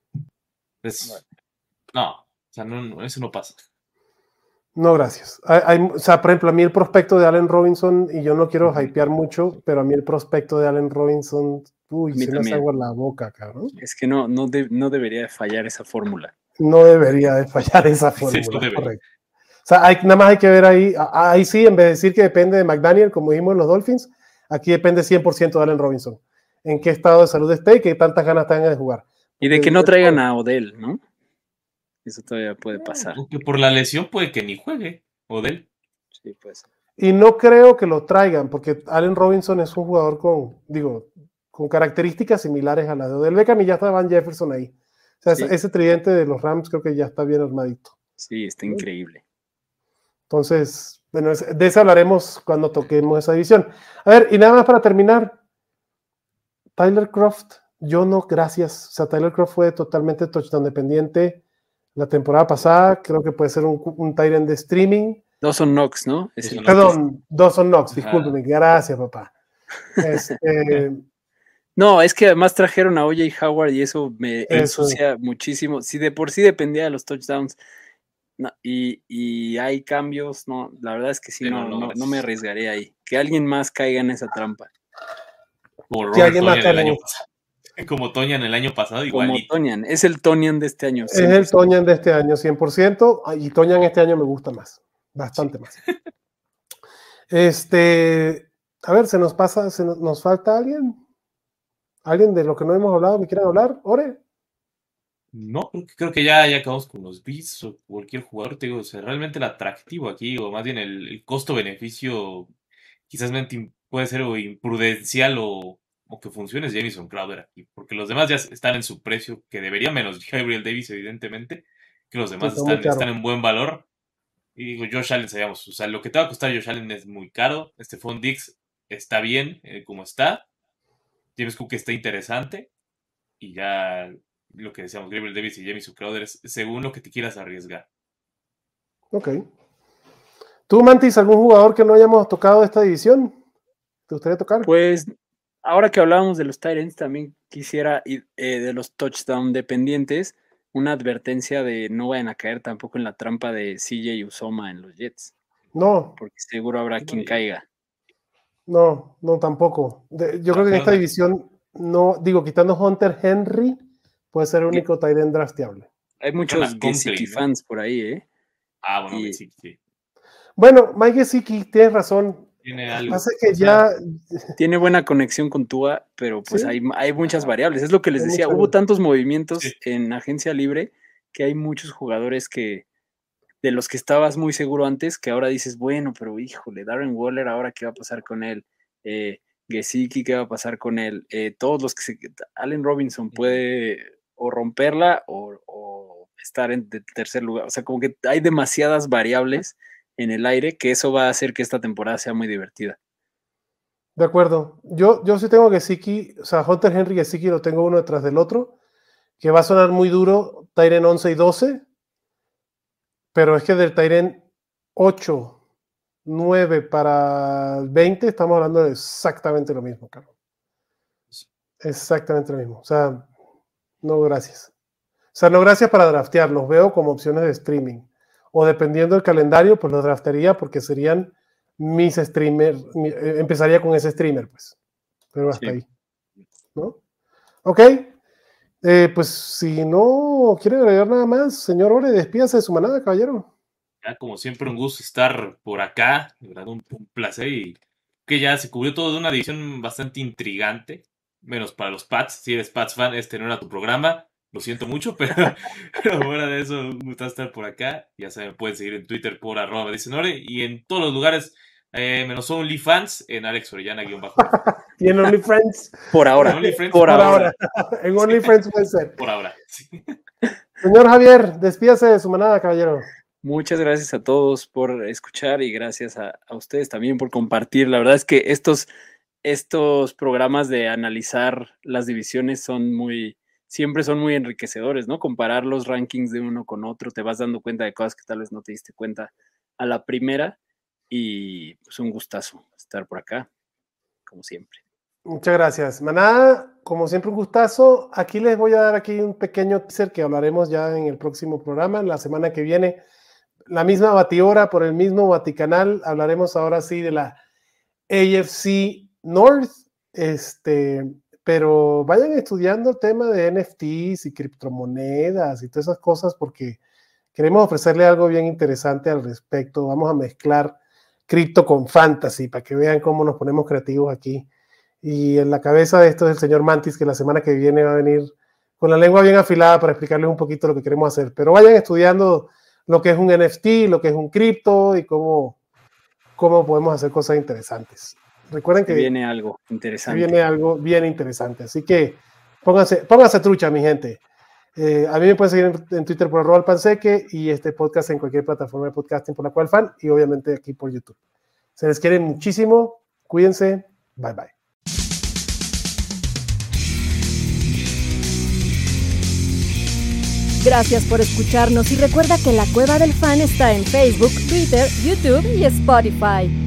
No, o sea, no, eso no pasa. No, gracias. O sea, por ejemplo, a mí el prospecto de Allen Robinson, y yo no quiero hypear mucho, pero a mí el prospecto de Allen Robinson, se me hace agua en la boca, cabrón. Es que no debería de fallar esa fórmula. No debería de fallar esa fórmula, sí, correcto. O sea, nada más hay que ver ahí sí, en vez de decir que depende de McDaniel, como dijimos en los Dolphins, aquí depende 100% de Allen Robinson. En qué estado de salud esté y qué tantas ganas tengan de jugar. Y de que no traigan a Odell, ¿no? Eso todavía puede pasar. Porque por la lesión puede que ni juegue Odell. Sí, pues. Y no creo que lo traigan, porque Allen Robinson es un jugador con características similares a las de Odell Beckham y ya está Van Jefferson ahí. O sea, sí, ese tridente de los Rams creo que ya está bien armadito. Sí, está increíble. Entonces, bueno, de eso hablaremos cuando toquemos esa división. A ver, y nada más para terminar, Tyler Kroft, yo no, gracias. O sea, Tyler Kroft fue totalmente touchdown dependiente la temporada pasada, creo que puede ser un tight end de streaming. Dawson Knox, ¿no? Perdón, Dawson Knox, discúlpeme, gracias, papá. No, es que además trajeron a O.J. Howard y eso me ensucia muchísimo. Si de por sí dependía de los touchdowns y hay cambios, no, la verdad es que sí, no me arriesgaré ahí. Que alguien más caiga en esa trampa. Que alguien más caiga en el año pasado. Como Tonyan el año pasado, igualito. Como Tonyan, es el Tonyan de este año. 100%. Es el Tonyan de este año, 100%, y Tonyan este año me gusta más, bastante más. A ver, nos falta alguien. ¿Alguien de lo que no hemos hablado que quieran hablar? ¿Ore? No, creo que ya acabamos con los Beats o cualquier jugador. Te digo, o sea, realmente el atractivo aquí, o más bien el costo-beneficio, quizás puede ser o imprudencial o que funcione es Jamison Crowder aquí, porque los demás ya están en su precio, que debería menos Gabriel Davis, evidentemente, que los demás están en buen valor. Y digo, Josh Allen, sabíamos, o sea, lo que te va a costar Josh Allen es muy caro. Stephon Diggs está bien como está. James Cook está interesante. Y ya lo que decíamos, Gabriel Davis y Jamison Crowder es según lo que te quieras arriesgar. Ok. ¿Tú, Mantis, algún jugador que no hayamos tocado de esta división? ¿Te gustaría tocar? Pues ahora que hablábamos de los tight ends, también quisiera, de los touchdown dependientes, una advertencia de no vayan a caer tampoco en la trampa de CJ Uzomah en los Jets. No. Porque seguro habrá quien caiga. No, tampoco. Yo creo que en esta división, quitando Hunter Henry, puede ser el único tight end drafteable. Hay muchos Gesicki fans por ahí, ¿eh? Ah, bueno, Gesicki, sí. Bueno, Mike Gesicki, tienes razón. Tiene algo. Pasa que ya... Tiene buena conexión con Tua, pero pues ¿sí? hay muchas variables. Es lo que les decía, hubo tantos movimientos en agencia libre que hay muchos jugadores de los que estabas muy seguro antes, que ahora dices, bueno, pero híjole, Darren Waller, ¿ahora qué va a pasar con él? Gesicki, ¿qué va a pasar con él? Todos los que Allen Robinson puede o romperla o estar en tercer lugar. O sea, como que hay demasiadas variables en el aire, que eso va a hacer que esta temporada sea muy divertida. De acuerdo. Yo sí tengo Gesicki, o sea, Hunter Henry y Gesicki lo tengo uno detrás del otro, que va a sonar muy duro, Tyren 11 y 12, pero es que del Tyren 8, 9 para 20, estamos hablando de exactamente lo mismo, Carlos. Exactamente lo mismo. O sea, no gracias. O sea, no gracias para draftear. Los veo como opciones de streaming. O dependiendo del calendario, pues los draftaría porque serían mis streamers. Empezaría con ese streamer, pues. Pero hasta ahí. ¿No? Ok. Pues si no quiere agregar nada más, señor Ore, despídase de su manada, caballero. Ya, como siempre, un gusto estar por acá. De verdad, un placer. Y que ya se cubrió todo de una división bastante intrigante. Menos para los Pats. Si eres Pats fan, este no era tu programa. Lo siento mucho, pero fuera de eso, un gusto estar por acá. Ya saben, pueden seguir en Twitter por @dicenore y en todos los lugares, menos OnlyFans, en Alex Orellana _ Y en OnlyFriends. Por ahora. En OnlyFriends, por ahora. En OnlyFriends puede ser. Por ahora. Sí. Señor Javier, despídase de su manada, caballero. Muchas gracias a todos por escuchar y gracias a ustedes también por compartir. La verdad es que estos programas de analizar las divisiones siempre son muy enriquecedores, ¿no? Comparar los rankings de uno con otro, te vas dando cuenta de cosas que tal vez no te diste cuenta a la primera y pues un gustazo estar por acá, como siempre. Muchas gracias. Manada, como siempre un gustazo. Aquí les voy a dar aquí un pequeño teaser que hablaremos ya en el próximo programa, la semana que viene. La misma batihora por el mismo Vaticanal. Hablaremos ahora sí de la AFC North. Pero vayan estudiando el tema de NFTs y criptomonedas y todas esas cosas porque queremos ofrecerle algo bien interesante al respecto. Vamos a mezclar cripto con fantasy para que vean cómo nos ponemos creativos aquí. Y en la cabeza de esto es el señor Mantis, que la semana que viene va a venir con la lengua bien afilada para explicarles un poquito lo que queremos hacer. Pero vayan estudiando lo que es un NFT, lo que es un cripto y cómo podemos hacer cosas interesantes. Recuerden que viene algo interesante. Viene algo bien interesante. Así que pónganse trucha, mi gente. A mí me pueden seguir en Twitter por @alpanseque y este podcast en cualquier plataforma de podcasting por la cual fan y obviamente aquí por YouTube. Se les quiere muchísimo. Cuídense. Bye, bye. Gracias por escucharnos y recuerda que La Cueva del Fan está en Facebook, Twitter, YouTube y Spotify.